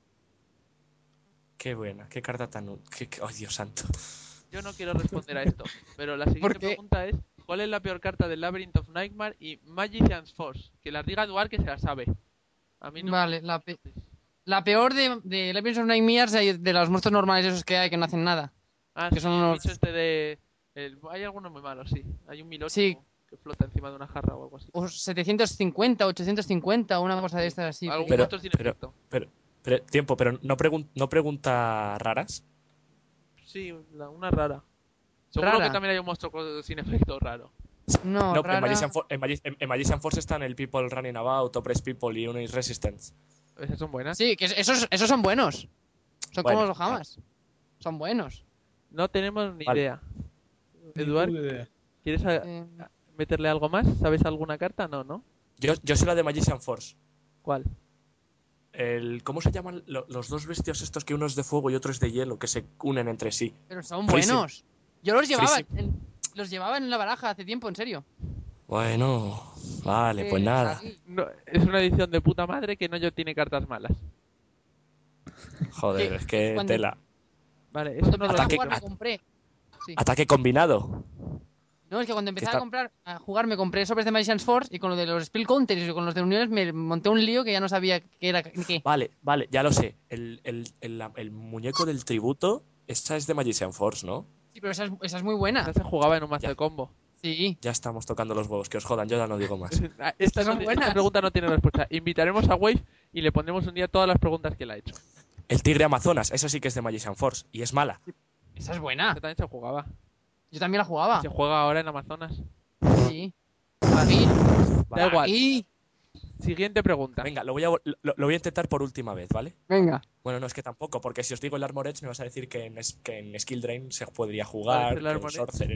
Qué buena, qué carta tan... ¡Ay, Dios santo! yo no quiero responder a esto, pero la siguiente Porque pregunta es, ¿cuál es la peor carta del Labyrinth of Nightmare y Magician's Force? Que la diga Duar que se la sabe. A mí no me... vale, la peor de Legends of Nightmares de los monstruos normales esos que hay que no hacen nada. Ah, Que sí, son el unos. bicho este de... Hay algunos muy malos, sí. Hay un Sí, 1008 que flota encima de una jarra o algo así. o 750, 850, una cosa de Sí. estas así. Algún Pero, monstruo sin pero, efecto. pero no pregunta raras. Sí, una rara. Seguro que Rara. también hay un monstruo sin efecto raro. No, No, rara. En Magician Force están el People Running About, Oppressed People y Unit Resistance. Esas son buenas. Sí, que esos son buenos. Son como Bueno, los Hamas. Son buenos. No tenemos ni Vale. idea. Ni Eduard, puta idea. ¿quieres Eh, meterle algo más? ¿Sabes alguna carta? No, ¿no? Yo sé la de Magician Force. ¿Cuál? ¿Cómo se llaman los dos bestios estos que uno es de fuego y otro es de hielo, que se unen entre sí? pero son Freezing. buenos. Yo los llevaba. Freezing. Los llevaba en la baraja hace tiempo, en serio. Bueno, vale, pues nada. Sagi, No, es una edición de puta madre que no yo tiene cartas malas. Joder, que es que cuando, tela. Vale, eso cuando no lo empecé a Ataque- jugar me at- compré. Sí. Ataque combinado. No, es que cuando Que empecé está... a jugar me compré sobres de Magician's Force y con lo de los Spell Counters y con los de uniones me monté un lío que ya no sabía qué era qué. Vale, ya lo sé. El muñeco del tributo, esta es de Magician Force, ¿no? Sí, pero esa es muy Esta buena. se jugaba en un mazo Ya. de combo. Sí. Ya estamos tocando los huevos, que os jodan, yo ya no digo más. Esta, Son buenas. esta pregunta no tiene respuesta. Invitaremos a Wave y le pondremos un día todas las preguntas que le ha hecho. El tigre Amazonas, eso sí que es de Magician Force, y es mala. Esa es buena. Esta también se jugaba. Yo también la jugaba. Se juega ahora en Amazonas. Sí. Aquí. Da igual. Aquí. Siguiente pregunta. Venga, lo voy a intentar por última vez, ¿vale? Venga. Bueno, no es que tampoco, porque si os digo el Armor Edge me vas a decir que en Skill Drain se podría ¿Cuál es jugar, el que en Armor Edge? Sorcerer.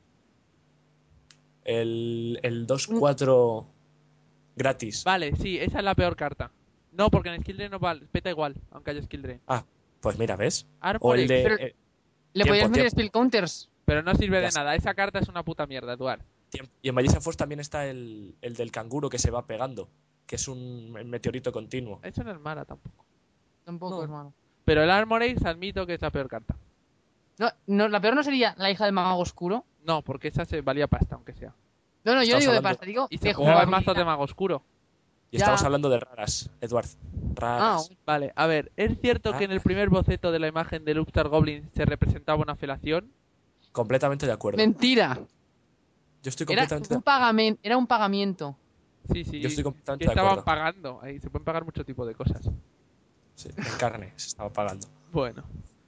El 2-4 gratis. Vale, sí, esa es la peor carta. No, porque en Skill Drain no vale, peta igual, aunque haya Skill Drain. Ah, pues mira, ¿ves? O Armor el Edge, de... Pero- Le podías meter tiempo. Spell Counters. pero no sirve Ya de está. nada. Esa carta es una puta mierda, Eduard. Y en Magician Force también está el del canguro que se va pegando, que es un meteorito continuo. Eso no es mala tampoco. Tampoco, No. hermano. Pero el Armor Edge admito que es la peor carta. No, la peor no sería la hija del mago oscuro. No, porque esa se valía pasta, aunque sea. No, yo no Estamos digo de hablando- pasta, digo Y se de jugaba en jugabilidad. mazos de mago oscuro. Y Ya. estamos hablando de raras, Edward. Ah, Raras. Vale, a ver, ¿es cierto que en el primer boceto de la imagen del Upstart Goblin se representaba una felación? Completamente de acuerdo. mentira. Yo estoy Era completamente, un pagamento. Era un pagamiento. Sí, sí, yo estoy que completamente de estaban acuerdo. pagando. Ahí se pueden pagar mucho tipo de cosas. Sí, en carne se estaba pagando. Bueno,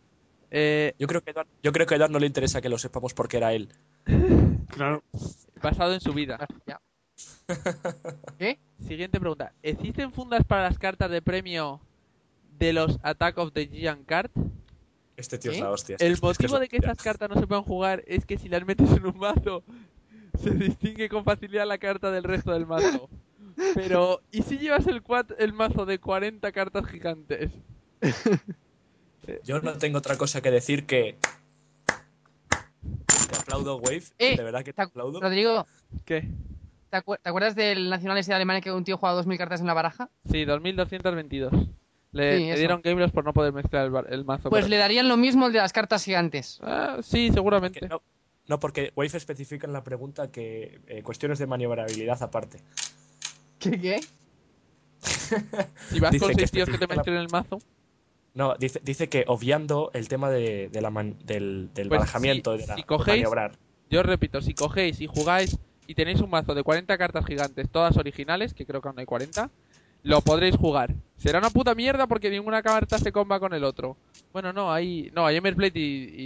Yo creo que a Edward no le interesa que lo sepamos porque era él. Claro. basado en su vida. Ya. ¿Qué? Siguiente pregunta. ¿Existen fundas para las cartas de premio de los Attack of the Giant Card? Este tío es ¿Qué? la hostia. El es que es motivo la de que hostia. esas cartas no se puedan jugar es que si las metes en un mazo, se distingue con facilidad la carta del resto del mazo. Pero, ¿y si llevas el mazo de 40 cartas gigantes? Yo no tengo otra cosa que decir que te aplaudo, Wave. De verdad que te aplaudo. Rodrigo, ¿Qué? ¿te acuerdas del Nacional ese de Alemania que un tío jugaba 2000 cartas en la baraja? Sí, 2222. Le Sí, eso. dieron Gameloss por no poder mezclar el mazo. Pues pero- le darían lo mismo el de las cartas gigantes. Sí, seguramente. No, porque Wave especifica en la pregunta que cuestiones de maniobrabilidad aparte. ¿Qué? Si vas Dice con que 6 tíos que te especifica la- mezclen el mazo, No, dice que obviando el tema del pues barajamiento, de si de cogéis, maniobrar. yo repito, si cogéis y jugáis y tenéis un mazo de 40 cartas gigantes, todas originales, que creo que aún no hay 40, lo podréis jugar. Será una puta mierda porque ninguna carta se comba con el otro. Bueno, hay Emberblade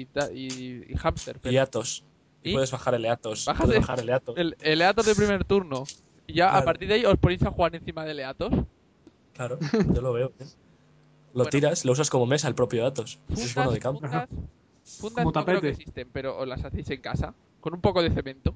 y Hamster, Y pero... Atos. Y ¿Y? puedes bajar el Eatos. Bajas Puedes el, bajar el Eatos. el Eatos de primer turno. Y ya a Claro. partir de ahí os ponéis a jugar encima del Eatos. Claro, yo lo veo. Lo Bueno. tiras, lo usas como mesa el propio Atos. Es bueno de campo. Fundas Como no creo que tapete. existen, pero os las hacéis en casa. Con un poco de cemento.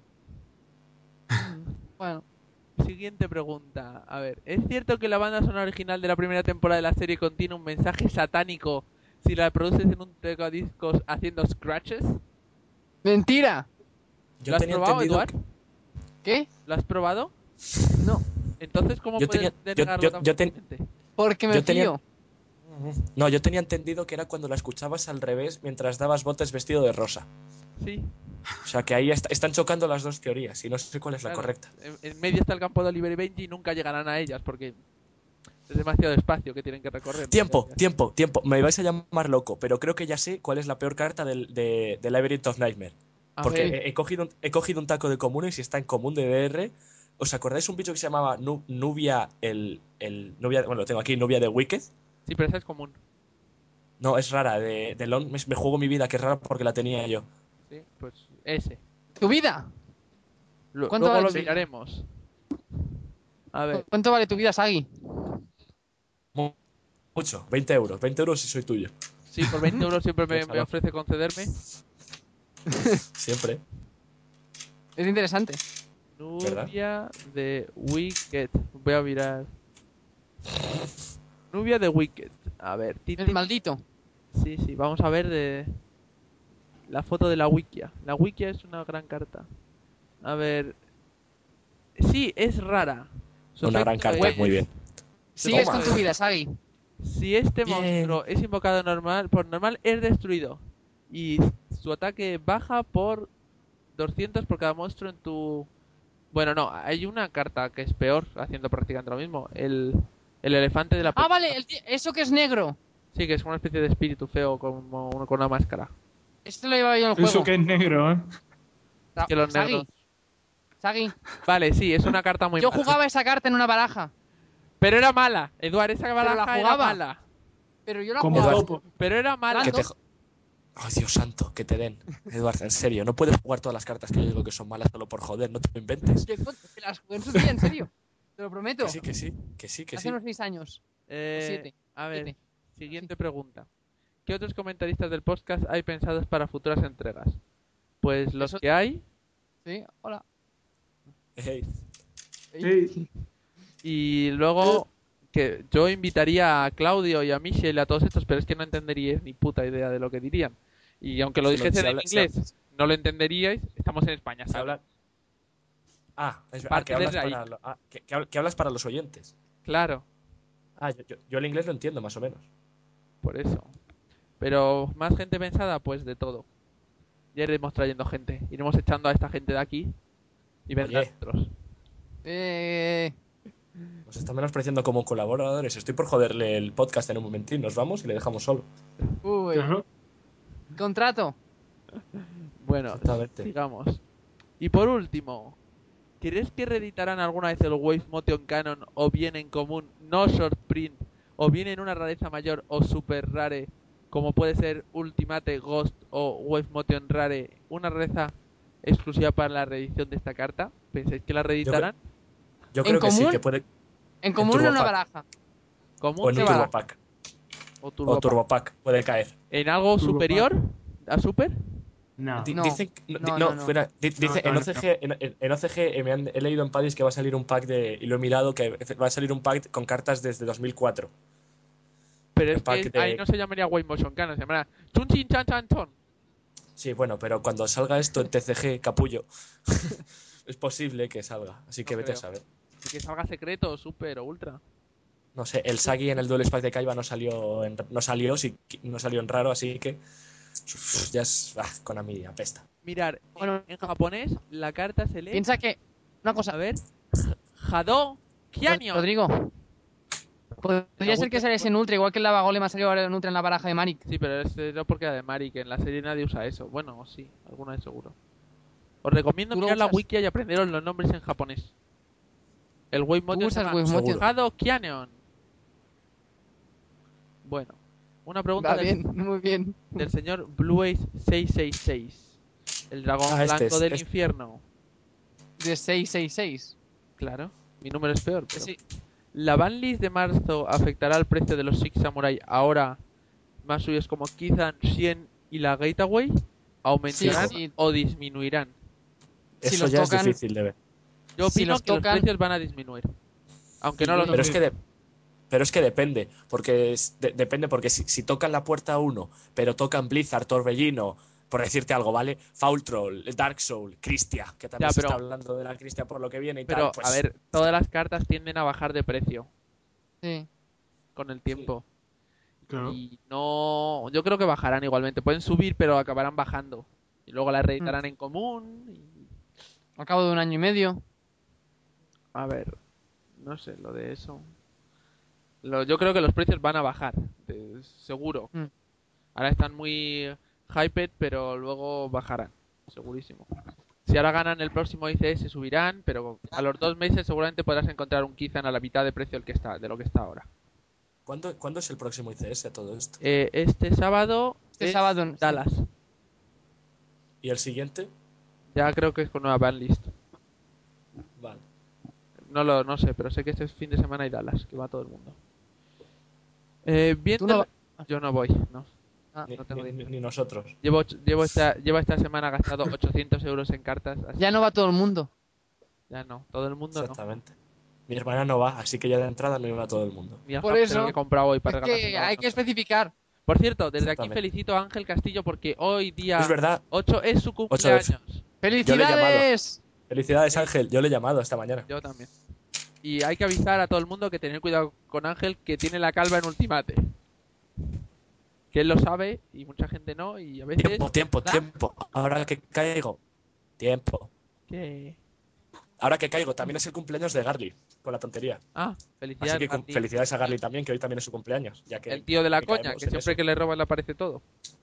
Bueno, Siguiente pregunta. A ver, ¿es cierto que la banda sonora original de la primera temporada de la serie contiene un mensaje satánico si la produces en un tocadiscos haciendo scratches? mentira. Yo ¿Lo has tenía probado, entendido Eduard? ¿Qué? ¿Lo has probado? No, Entonces, ¿cómo Yo puedes tenía- yo- denegarlo yo- tan yo ten- fácilmente? porque me Yo tenía- fío. No, yo tenía entendido que era cuando la escuchabas al revés mientras dabas botes vestido de rosa. Sí, O sea que ahí están chocando las dos teorías y no sé cuál es la claro. correcta. En medio está el campo de Oliver y Benji y nunca llegarán a ellas porque es demasiado espacio que tienen que recorrer. Tiempo. Me vais a llamar loco, pero creo que ya sé cuál es la peor carta del Labyrinth of Nightmare. A Porque ver, he cogido un taco de comunes y está en común de DR. ¿Os acordáis un bicho que se llamaba Nubia, Nubia, bueno, lo tengo aquí, Nubia de Wicked? sí, pero esa es común. No, es rara, de LOL me juego mi vida, que es rara porque la tenía yo. Sí, pues ese. ¿Tu vida? ¿Cuánto Luego vale lo tu vida? miraremos. A ver, ¿Cuánto vale tu vida, Sagi? Mu- Mucho, 20 euros. 20 euros si soy tuyo. sí, por 20 euros siempre me Déjalo. ofrece concederme. Siempre, Es interesante. Nubia de Wicked. Voy a mirar. Nubia de Wicked. A ver, El maldito. Sí, sí, vamos a ver de la foto de la Wikia. La Wikia es una gran carta. A ver. Sí, es rara. Su una gran efecto carta, es- muy bien. Sigues Toma. con tu vida, Sagi. Si este Bien. monstruo es invocado por normal, es destruido. Y su ataque baja por 200 por cada monstruo en tu... Bueno, no, hay una carta que es peor, haciendo prácticamente lo mismo. El elefante de la... Ah, vale, eso que es negro. Sí, que es una especie de espíritu feo como uno con una máscara. Este lo llevaba yo en el juego. Eso que es negro, ¿eh? Que los Sagi. negros... Sagi. Vale, sí, es una carta muy Yo mala. jugaba esa carta en una baraja. Pero era mala, Eduard, esa la baraja era jugaba. mala. Pero yo la Como jugaba. topo. Pero era mala. Que Tanto. Ay, Dios santo, que te den. Eduardo, en serio, no puedes jugar todas las cartas que yo digo que son malas solo por joder, no te lo inventes. Que las jugué en su día, en serio. Te lo prometo. Que sí, que sí, que sí, que Hace sí. unos 6 años. Eh, 7. a ver, 7. siguiente pregunta. ¿Qué otros comentaristas del podcast hay pensados para futuras entregas? Pues los Eso- que hay Sí, hola. Ey, Sí. y luego que yo invitaría a Claudio y a Michelle y a todos estos, pero es que no entenderíais ni puta idea de lo que dirían. Y aunque lo Si lo- dijesen si en habla- si inglés, no lo entenderíais. Estamos en España, se ¿sabes? habla. Parte que hablas desde ahí. que hablas para los oyentes. Claro, Yo el inglés lo entiendo más o menos. por eso. Pero más gente pensada, pues de todo. Ya iremos trayendo gente. Iremos echando a esta gente de aquí y vendrán Oye. otros. Nos está menospreciando como colaboradores. Estoy por joderle el podcast en un momentín. Nos vamos y le dejamos solo. Uy, Claro. contrato. Bueno, Exactamente. sigamos. Y por último, ¿crees que reeditarán alguna vez el Wave Motion Canon o bien en común, no short print, o bien en una rareza mayor o super rare, como puede ser Ultimate Ghost o Wave Motion Rare, una rareza exclusiva para la reedición de esta carta? ¿Pensáis que la reeditarán? Yo ¿En creo que sí, común? que puede. En común en una Turbo Pack. baraja. ¿Común O en de un baraja? Turbo Pack. ¿O O Turbo Pack? Turbo Pack. Puede caer. ¿En algo Turbo superior a Super? No. Di- No. Dicen, No. fuera, dice, No, en no, OCG, en OCG he leído en Padis que va a salir un pack y lo he mirado, que va a salir un pack con cartas desde 2004. Pero El es pack que de- ahí no se llamaría Wave Motion Canon, se llamará Chun Chin Chan Chan Chon. Sí, bueno, pero cuando salga esto en TCG, capullo, es posible que salga. Así que No vete a creo. saber. Y que salga secreto, super o ultra. No sé, el Sagi en el Duel Spike de Kaiba no salió en raro, así que ya es Konami apesta. Mirar, Bueno, en japonés la carta se lee. piensa que. Una A cosa, ver. Hado Kianyo. Rodrigo. Podría ser que saliese en Ultra, igual que el Lava Golem ha salido ahora en Ultra en la baraja de Marik. Sí, pero es no porque era de Mari, que en la serie nadie usa eso. Bueno, sí, alguna vez seguro. Os recomiendo ¿Tú lo mirar la usas? wiki y aprenderos los nombres en japonés. El Wave Motion se usas llama Wave Motion? Hado Kianyon. Bueno, una pregunta Va bien, muy bien. del señor Blue Ace 666. El dragón Ah, este blanco es- del es- infierno. De 666. Claro, mi número es peor, pero... Sí. ¿La banlist de marzo afectará al precio de los Six Samurai ahora más suyos como Kizan, Shien y la Gateway? ¿Aumentarán Sí. o disminuirán? Si Eso los ya tocan- es difícil de ver. Yo Si opino los que los tocan- precios van a disminuir. Aunque Sí, no yo los Pero es también. que, pero es que depende, porque depende, porque si tocan la puerta 1, pero tocan Blizzard, Torbellino, por decirte algo, ¿vale? Foul Troll, Dark Soul, Cristia, que también Ya, se pero- está hablando de la Cristia por lo que viene y Pero, tal, pues a ver, todas las cartas tienden a bajar de precio Sí. con el tiempo. Claro. Y no... Yo creo que bajarán igualmente. Pueden subir, pero acabarán bajando. Y luego las reeditarán en común. Al cabo de un año y medio. A ver, no sé, lo de eso... Yo creo que los precios van a bajar, seguro. Mm. Ahora están muy hyped, pero luego bajarán, segurísimo. Si ahora ganan el próximo ICS subirán, pero a los 2 meses seguramente podrás encontrar un Kizan a la mitad de precio de lo que está ahora. ¿cuándo es el próximo ICS a todo esto? Este sábado Este es sábado, sí. Dallas. ¿Y el siguiente? Ya creo que es con nueva banlist. Vale. No sé, pero sé que este fin de semana hay Dallas, que va todo el mundo. Viendo Tú no Yo no voy, no. Ah, Ni, no tengo ni- dinero. ni nosotros. Llevo esta semana gastado 800 euros en cartas. Así Ya no va todo el mundo. ya no, todo el mundo no. Exactamente. Mi hermana no va, así que ya de entrada no iba a todo el mundo. Ni el Por hámster eso, que he comprado hoy para Es que regalárselo a hay que vosotros. especificar. Por cierto, desde aquí Exactamente. felicito a Ángel Castillo porque hoy día Es verdad. 8 es su 8 cumpleaños. es. ¡Felicidades! Felicidades, Ángel. Yo le he llamado esta mañana. Yo también. Y hay que avisar a todo el mundo que tener cuidado con Ángel, que tiene la calva en Ultimate. Que él lo sabe y mucha gente no, y a veces... Tiempo. Ahora que caigo. Tiempo. que- Ahora que caigo, también es el cumpleaños de Garly, con la tontería. Ah, Así felicidades, que Martín. felicidades a Garly también, que hoy también es su cumpleaños. Ya que El tío de la que coña, caemos que en siempre eso. que le roban le aparece todo.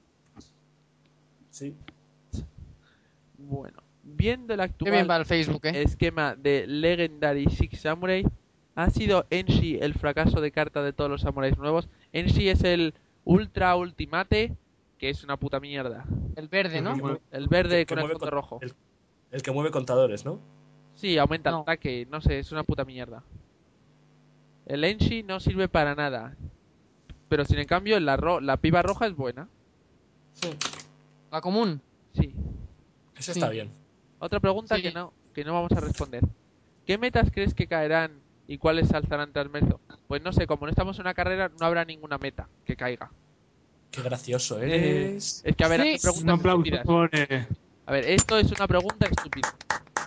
Sí. Bueno, viendo el Qué bien actual va el Facebook, esquema de Legendary Six Samurai, ha sido Enshi el fracaso de carta de todos los samuráis nuevos. Enshi es el Ultra Ultimate, que es una puta mierda. El verde, ¿no? Bueno, El verde Que con el mueve fondo con- rojo. El que mueve contadores, ¿no? Sí, aumenta el No. ataque, no sé, es una puta mierda. El Enshi no sirve para nada. Pero sin en cambio la piba roja es buena. La común. Sí. Eso Sí. está bien. Otra pregunta Sí. que no vamos a responder. ¿Qué metas crees que caerán y cuáles se alzarán tras marzo? Pues no sé, como no estamos en una carrera, no habrá ninguna meta que caiga. Qué gracioso eres. Es que a ver, Sí. hazme preguntas un aplauso estúpidas. por. A ver, esto es una pregunta estúpida.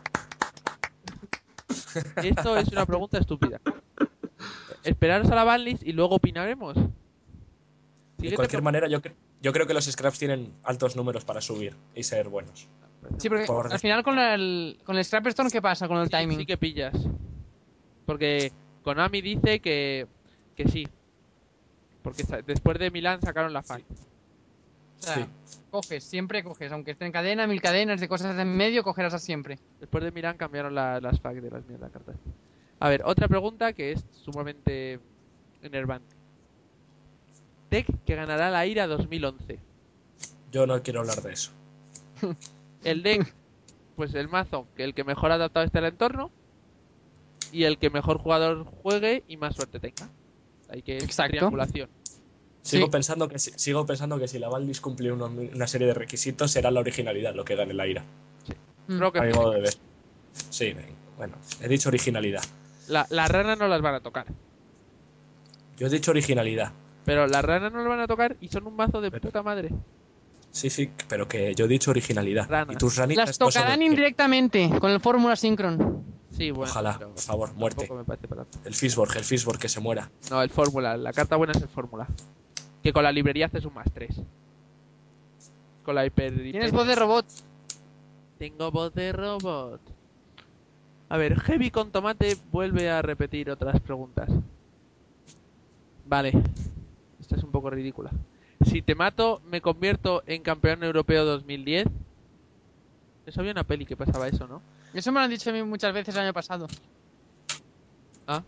Esto es una pregunta estúpida. Esperaros a la banlist y luego opinaremos. De Siguiente cualquier pregunta. manera, yo creo que los scraps tienen altos números para subir y ser buenos. Sí, porque Por- al final con el Scrapstone, ¿qué pasa con el Sí, timing? sí que pillas. Porque Konami dice que sí. Porque después de Milán sacaron la FAQ. O sea, Sí. siempre coges, aunque esté en cadena, 1000 cadenas de cosas en medio, cogerás a siempre. Después de Milán cambiaron las FAQ de las mierdas cartas. A ver, otra pregunta que es sumamente enervante. Deck que ganará la IRA 2011. Yo no quiero hablar de eso. El deck, pues el mazo, que el que mejor adaptado esté al entorno y el que mejor jugador juegue y más suerte tenga. Hay que Exacto. triangulación. Sigo Sí. pensando que si la Valdis cumple una serie de requisitos, será la originalidad lo que gane la ira. Mm. Creo que A mi sí. modo de ver. Sí, bueno, he dicho originalidad. Las ranas no las van a tocar. Yo he dicho originalidad. Pero las ranas no las van a tocar y son un mazo de Pero- puta madre. Sí, sí, pero que yo he dicho originalidad. Ranas. Y tus ranitas Las no son tocarán el- indirectamente con el Fórmula Synchron. Sí, bueno. Ojalá, pero por favor, muerte. tampoco me parece para tanto. El Fisborg que se muera. No, el fórmula. La carta buena es el fórmula. Que con la librería haces un +3. Con la Tienes voz de robot. Tengo voz de robot. A ver, Heavy con tomate vuelve a repetir otras preguntas. Vale. Esta es un poco ridícula. Si te mato, me convierto en campeón europeo 2010. Eso había una peli que pasaba eso, ¿no? Eso me lo han dicho a mí muchas veces el año pasado. Ah.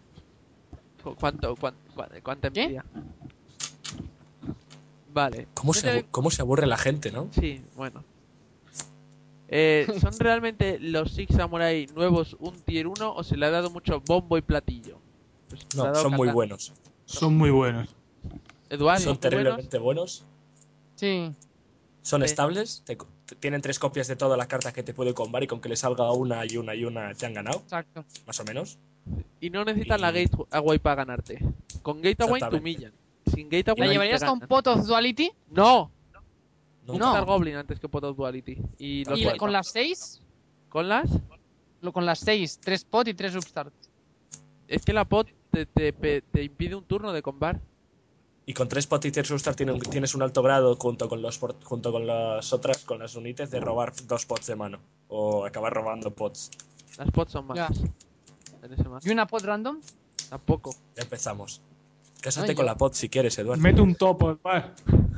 ¿Cuánta ¿Qué? envidia? Vale. ¿Cómo se aburre la gente, no? Sí, bueno. ¿Son realmente los Six Samurai nuevos un tier 1 o se le ha dado mucho bombo y platillo? Pues se le ha No, dado son muy cata- buenos. Son muy buenos. Eduard, Sí. Son ¿son muy buenos? terriblemente buenos. Sí. Son Sí. estables. Tienen 3 copias de todas las cartas que te puede combar y con que le salga una y una te han ganado. Exacto. Más o menos. Y no necesitan la Y- Gateway para ganarte. Con Gateway te Exactamente. humillan. Sin Gateway ¿La hay- te llevarías a un ganan. Pot of Duality? ¡No! Nunca. No. Star Goblin antes que Pot of Duality. Y Tal los ¿Y cual. con las 6? ¿Con las? Con las 6. 3 Pot y 3 Upstart. Es que la Pot te impide un turno de combar. Y con 3 Potitier Sustar tienes un alto grado junto con las otras, con las unites de robar 2 pots de mano. O acabar robando pots. Las Pots son Ya. malas. En ese mazo. ¿Y una Pot random? Tampoco. Ya empezamos. Cásate Ay, con yo- la pot si quieres, Eduardo. Mete un topo, va.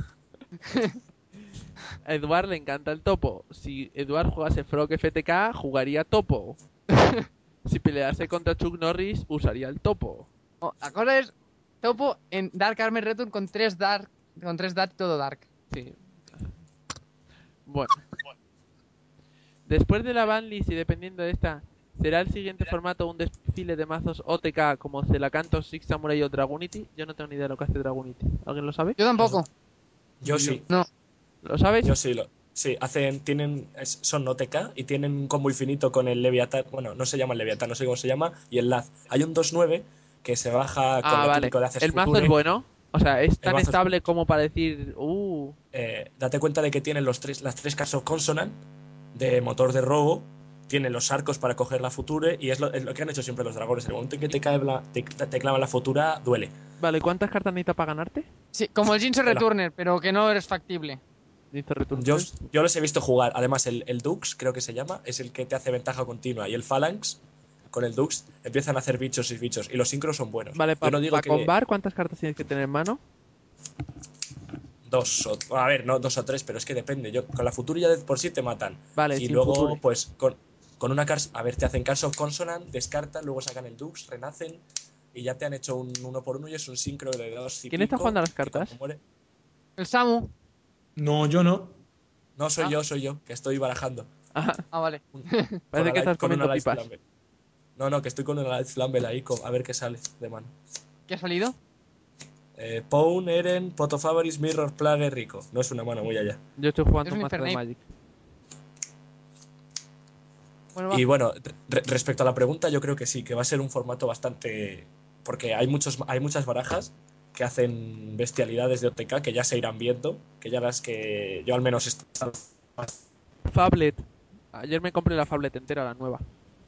A Eduard le encanta el topo. Si Eduard jugase Frog FTK, jugaría topo. Si pelease contra Chuck Norris, usaría el topo. Oh, la cosa es Topo en Dark Armor Return con 3 Dark. Con 3 Dark y todo Dark. Sí. Bueno. Después de la banlist y dependiendo de esta, ¿será el siguiente formato un desfile de mazos OTK como Celacanto, Six Samurai o Dragunity? Yo no tengo ni idea de lo que hace Dragunity. ¿Alguien lo sabe? Yo tampoco. Yo sí. No. ¿Lo sabes? Yo sí. Son OTK y tienen un combo infinito con el Leviatán. Bueno, no se llama el Leviatán, no sé cómo se llama. Y el Laz. Hay un 2-9 que se baja con Ah, lo vale. típico de haces El mazo Future. es bueno. O sea, es tan mazo es estable como para decir... Date cuenta de que tienen las 3 Cards Consonant de motor de robo. Tienen los arcos para coger la Future. Y es lo que han hecho siempre los dragones. En el momento en que te clavan la Futura, duele. Vale, ¿cuántas cartas necesitas para ganarte? Sí, como el Jinx Hola. Returner, pero que no es factible. Dice Return. Yo los he visto jugar. Además, el Dux, creo que se llama, es el que te hace ventaja continua. Y el Phalanx, con el Dux, empiezan a hacer bichos y bichos. Y los sincros son buenos. Vale, Yo para no digo que combar, ¿cuántas cartas tienes que tener en mano? 2 o... A ver, no 2 o 3, pero es que depende. Con la Futura ya de por sí te matan. Vale, Y sin luego, Future. pues, con una Cars... A ver, te hacen Cards of Consonant, descartan, luego sacan el Dux, renacen. Y ya te han hecho un 1 por 1 y es un sincro de 2 y ¿Quién está pico, jugando a las que cuando cartas? muere- El Samu. No, yo no. No, soy Ah. yo, que estoy barajando. Ajá, Ah, vale. parece que estás Con una comiendo Light pipas. Flambe. No, que estoy con una Light Flambe ahí, a ver qué sale de mano. ¿Qué ha salido? Pawn, Eren, Pot of Avarice, Mirror, Plague, Rico. No es una mano muy allá. Yo estoy jugando Es un un mazo de Infernape. Magic. Bueno, va. Y bueno, respecto a la pregunta, yo creo que sí, que va a ser un formato bastante... Porque hay muchas barajas que hacen bestialidades de OTK que ya se irán viendo, que ya las que yo al menos... Fablet. Ayer me compré la Fablet entera, la nueva.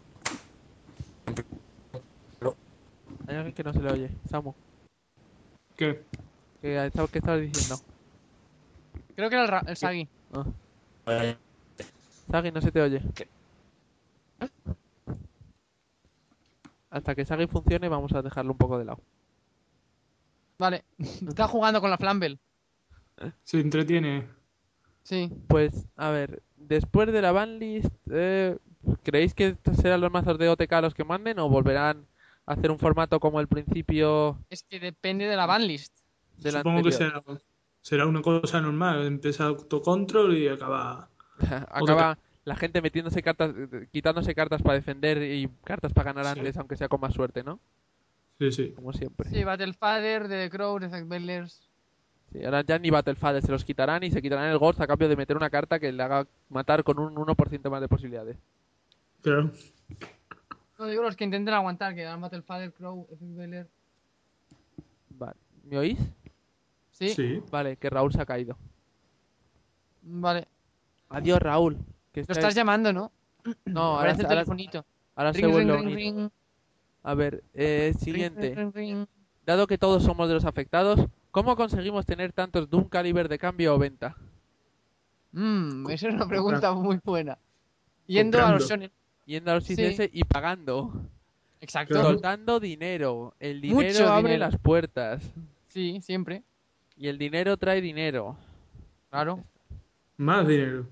Hay alguien que no se le oye. Samu, ¿Qué? ¿qué estabas diciendo? Creo que era el Sagi. Ah. Sagi, no se te oye. hasta que salga y funcione, vamos a dejarlo un poco de lado. Vale. Está jugando con la Flamble. Se entretiene. Sí. Pues, a ver, después de la banlist, ¿creéis que estos serán los mazos de OTK los que manden o volverán a hacer un formato como el principio Es que depende de la banlist. del Supongo que anterior? será una cosa normal. Empieza autocontrol y acaba OTK. Acaba la gente metiéndose cartas, quitándose cartas para defender y cartas para ganar Sí. antes, aunque sea con más suerte, ¿no? Sí, sí. Como siempre. Sí, Battlefather, The Crow, Effect Builders. Sí, ahora ya ni Battlefield se los quitarán y se quitarán el Ghost a cambio de meter una carta que le haga matar con un 1% más de posibilidades. Claro. No digo los que intenten aguantar, que dan Battlefather, Crow, Effect Builder. Vale. ¿Me oís? Sí. Sí. Vale, que Raúl se ha caído. Vale. Adiós, Raúl. Que Lo está... estás llamando, ¿no? No, Aparece el telefonito. ahora se Ring, ring, vuelve a ring, unir. ring. A ver, Ring, siguiente. ring, ring. Dado que todos somos de los afectados, ¿cómo conseguimos tener tantos Doom Caliber de cambio o venta? Esa es una pregunta muy buena. Yendo a los Comprando. shonen. Yendo a los Sí. ICS y pagando. Exacto. Claro. Soltando dinero. El dinero Mucho abre dinero. las puertas. Sí, siempre. Y el dinero trae dinero. Claro. Más dinero.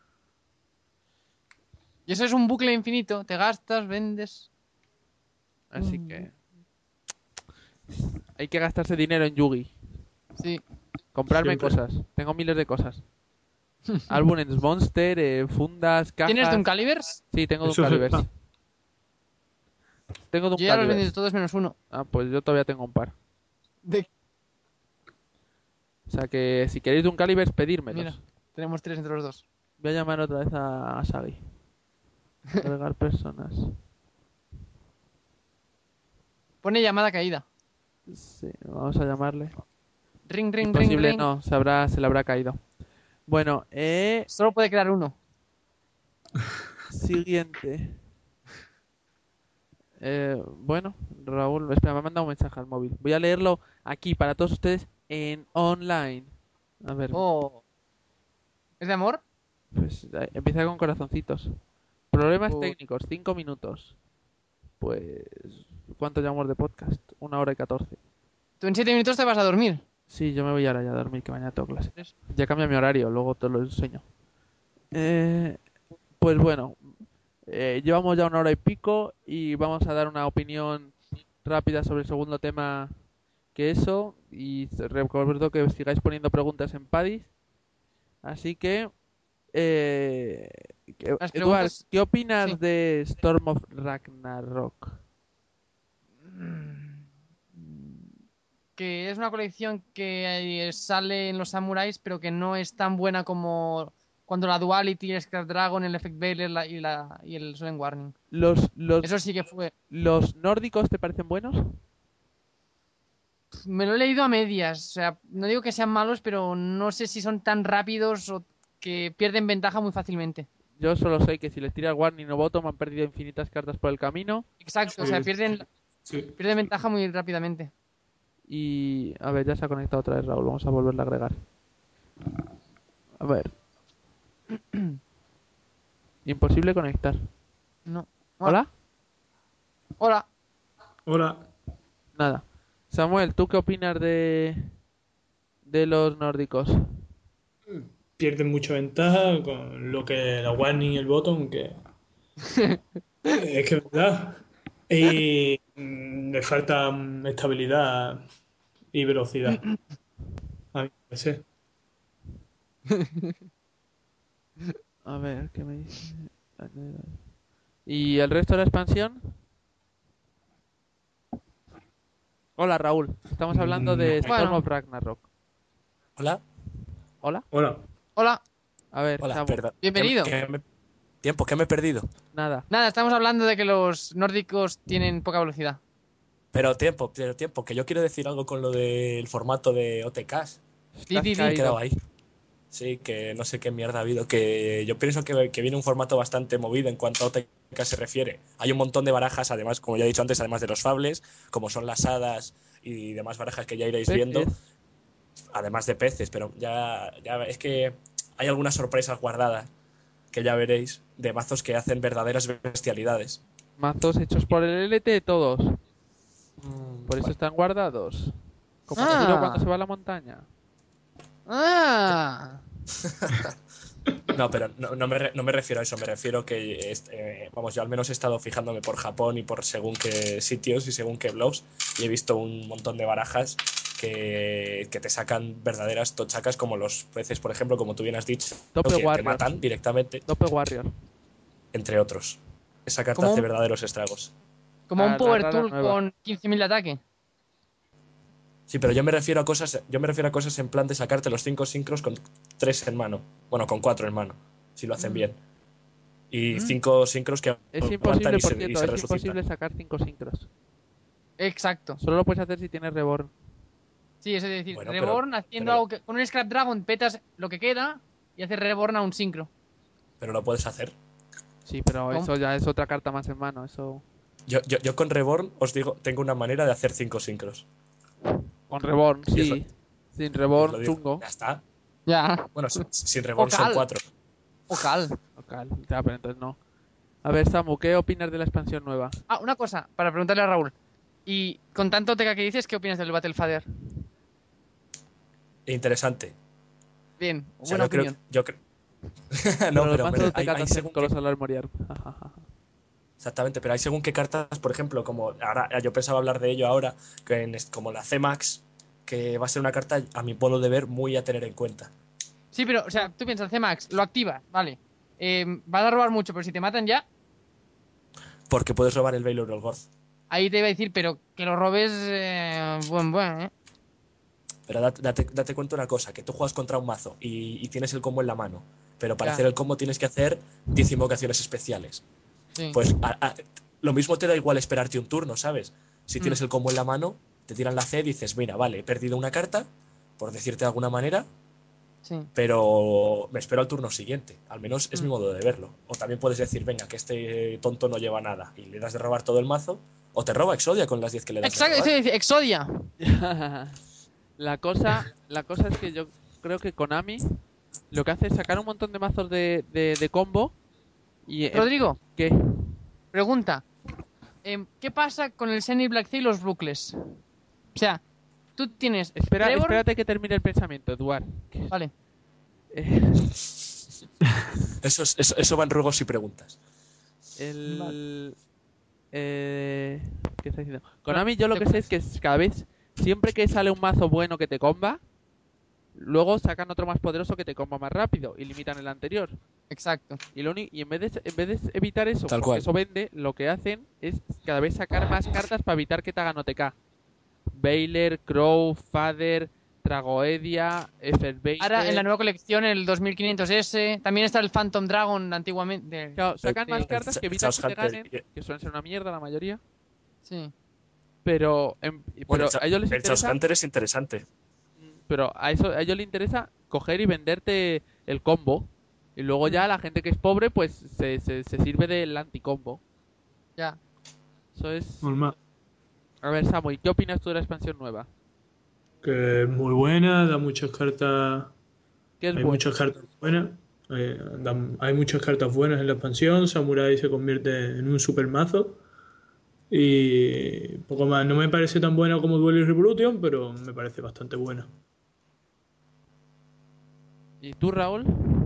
Y eso es un bucle infinito. Te gastas, vendes. Así que hay que gastarse dinero en Yugi. Sí. Comprarme Siempre. cosas. Tengo miles de cosas. Álbumes Monster, fundas, ¿Tienes Doom cajas. Calibers? Sí, tengo Doom Eso es- Calibers. Tengo Doom Yo ya los he vendido Calibers. todos menos uno. Ah, pues yo todavía tengo un par. De... O sea que si queréis Doom Calibers, pedírmelos. Mira, tenemos 3 entre los dos. Voy a llamar otra vez a Sagi. Agregar personas. Pone llamada caída. Sí, vamos a llamarle. Ring, ring, ring, Imposible, ring. no, se le habrá caído. Bueno, Solo puede quedar uno. siguiente. Bueno, Raúl, espera, me ha mandado un mensaje al móvil. Voy a leerlo aquí para todos ustedes en online. A ver, Oh. ¿Es de amor? pues empieza con corazoncitos. Problemas Oh. técnicos, 5 minutos. Pues, ¿cuánto llevamos de podcast? 1 hora y 14. Tú en 7 minutos te vas a dormir. Sí, yo me voy ahora ya a dormir, que mañana tengo clase. Tres. Ya cambia mi horario, luego te lo enseño. Pues bueno, llevamos ya 1 hora y pico y vamos a dar una opinión rápida sobre el segundo tema que eso. Y recuerdo que sigáis poniendo preguntas en Padis. Así que, eh, Las Eduard, preguntas. ¿qué opinas Sí. de Storm of Ragnarok? Que es una colección que sale en los Samuráis, pero que no es tan buena como cuando la Duality, el Scrap Dragon, el Effect Veiler y el Solemn Warning. Eso sí que fue. ¿Los nórdicos te parecen buenos? Me lo he leído a medias. O sea, no digo que sean malos, pero no sé si son tan rápidos o que pierden ventaja muy fácilmente. Yo solo sé que si les tiras Warning o Bottom han perdido infinitas cartas por el camino. Exacto, o sea, pierden Sí. ventaja muy rápidamente. Y a ver, ya se ha conectado otra vez Raúl, vamos a volverle a agregar. A ver. Imposible conectar. No. ¿Hola? Hola. Hola. Nada. Samuel, ¿tú qué opinas de los nórdicos? Pierden mucha ventaja con lo que la warning y el bottom, que es que es verdad. Y le falta estabilidad y velocidad. A mí me parece. A ver, ¿qué me dice? ¿Y el resto de la expansión? Hola Raúl, estamos hablando de No. Storm Bueno. of Ragnarok. Hola, ¿Hola? Hola. Hola. A ver, hola, Samu, perdón. Bienvenido. Tiempo, ¿qué me he perdido? nada. Nada, estamos hablando de que los nórdicos tienen poca velocidad. Pero tiempo, que yo quiero decir algo con lo del formato de OTKs. Di, Estás di, Me he di. quedado caído. ahí. Sí, que no sé qué mierda ha habido. Que yo pienso que viene un formato bastante movido en cuanto a OTK se refiere. Hay un montón de barajas, además, como ya he dicho antes, además de los fables, como son las hadas y demás barajas que ya iréis viendo, Peces. además de peces, pero ya es que hay algunas sorpresas guardadas que ya veréis de mazos que hacen verdaderas bestialidades. Mazos hechos por el LT, todos. Por eso Vale. están guardados. Como Ah. Ciro cuando se va a la montaña. ¡Ah! No, pero no me refiero a eso, me refiero que, vamos, yo al menos he estado fijándome por Japón y por según qué sitios y según qué blogs y he visto un montón de barajas que te sacan verdaderas tochacas como los peces, por ejemplo, como tú bien has dicho, Doppel que te Warrior. matan directamente, Doppel Warrior. entre otros. Esa carta Como hace un- verdaderos estragos. Como un La Power rara Tool nueva. con 15.000 de ataque. Sí, pero yo me refiero a cosas en plan de sacarte los 5 sincros con 3 en mano. Bueno, con 4 en mano, si lo hacen bien. Y 5 sincros que Es aguantan imposible, y por se cierto, es resucitan. imposible sacar 5 sincros. Exacto. Solo lo puedes hacer si tienes Reborn. Sí, es decir, Bueno, Reborn haciendo pero- algo que. Con un Scrap Dragon petas lo que queda y haces Reborn a un sincro. Pero lo puedes hacer. Sí, pero ¿Cómo? eso ya es otra carta más en mano. Eso. Yo con Reborn os digo, tengo una manera de hacer 5 sincros. Con Reborn, Y os lo- sí. Sin y os Reborn, lo digo. chungo. Ya está. Ya. Bueno, sin O Reborn son Cal. 4. O Cal. Ok, ya, pero entonces no. A ver, Samu, ¿qué opinas de la expansión nueva? Ah, una cosa, para preguntarle a Raúl. Y con tanto teca que dices, ¿qué opinas del Battle Father? Interesante. Bien, O sea, buena yo creo. opinión. Pero No, los pero mazos de hay Tecata hacen según qué. Colossal Armoriar. Exactamente, pero hay según qué cartas, por ejemplo, como ahora yo pensaba hablar de ello ahora, como la C-Max, que va a ser una carta, a mi modo de ver, muy a tener en cuenta. Sí, pero, o sea, tú piensas, C-Max, lo activas, vale. Van a robar mucho, pero si te matan ya, Porque puedes robar el Veilor Golgoth. ahí te iba a decir, pero que lo robes, bueno, ¿eh? Pero date cuenta una cosa, que tú juegas contra un mazo y tienes el combo en la mano, pero para Ya, hacer el combo tienes que hacer 10 invocaciones especiales. sí. Pues lo mismo te da igual esperarte un turno, ¿sabes? Si tienes Mm, el combo en la mano, te tiran la C y dices, mira, vale, he perdido una carta, por decirte de alguna manera, sí. pero me espero al turno siguiente. Al menos es mi Mm. modo de verlo. O también puedes decir, venga, que este tonto no lleva nada y le das de robar todo el mazo, o te roba Exodia con las 10 que le das de Exacto, eso robar. es decir, Exodia. La cosa es que yo creo que Konami lo que hace es sacar un montón de mazos de combo y Rodrigo, ¿qué? pregunta. ¿Qué pasa con el Zenith Black Sea y los Bucles? O sea, tú tienes Reborn, Espérate que termine el pensamiento, Eduard. vale. Eh, Eso va en ruegos y preguntas. Vale. el ¿qué está diciendo? Bueno, Konami yo lo que sé es que cada vez siempre que sale un mazo bueno que te comba, luego sacan otro más poderoso que te comba más rápido y limitan el anterior. Exacto. Y en vez de evitar eso, Tal porque cual. eso vende, lo que hacen es cada vez sacar más cartas para evitar que te hagan OTK. Baylor, Crow, Father, Tragoedia, Ahora en la F20. nueva colección, el 2500S, también está el Phantom Dragon antiguamente. Claro, sacan más Sí, cartas que evitan Chaos que te Hunter. ganen, que suelen ser una mierda la mayoría. sí. Pero, Bueno, pero a ellos les el Chaos interesa, Hunter es interesante. pero a ellos les interesa coger y venderte el combo. Y luego ya la gente que es pobre, pues se sirve del anticombo. Ya. Eso es. Normal. A ver, Samu, ¿y qué opinas tú de la expansión nueva? Que es muy buena, da muchas cartas. ¿Qué es Hay bueno? muchas cartas buenas. Hay muchas cartas buenas en la expansión. Samurai se convierte en un super mazo. Y poco más. No me parece tan buena como Duel y Revolution, pero me parece bastante buena. ¿Y tú, Raúl?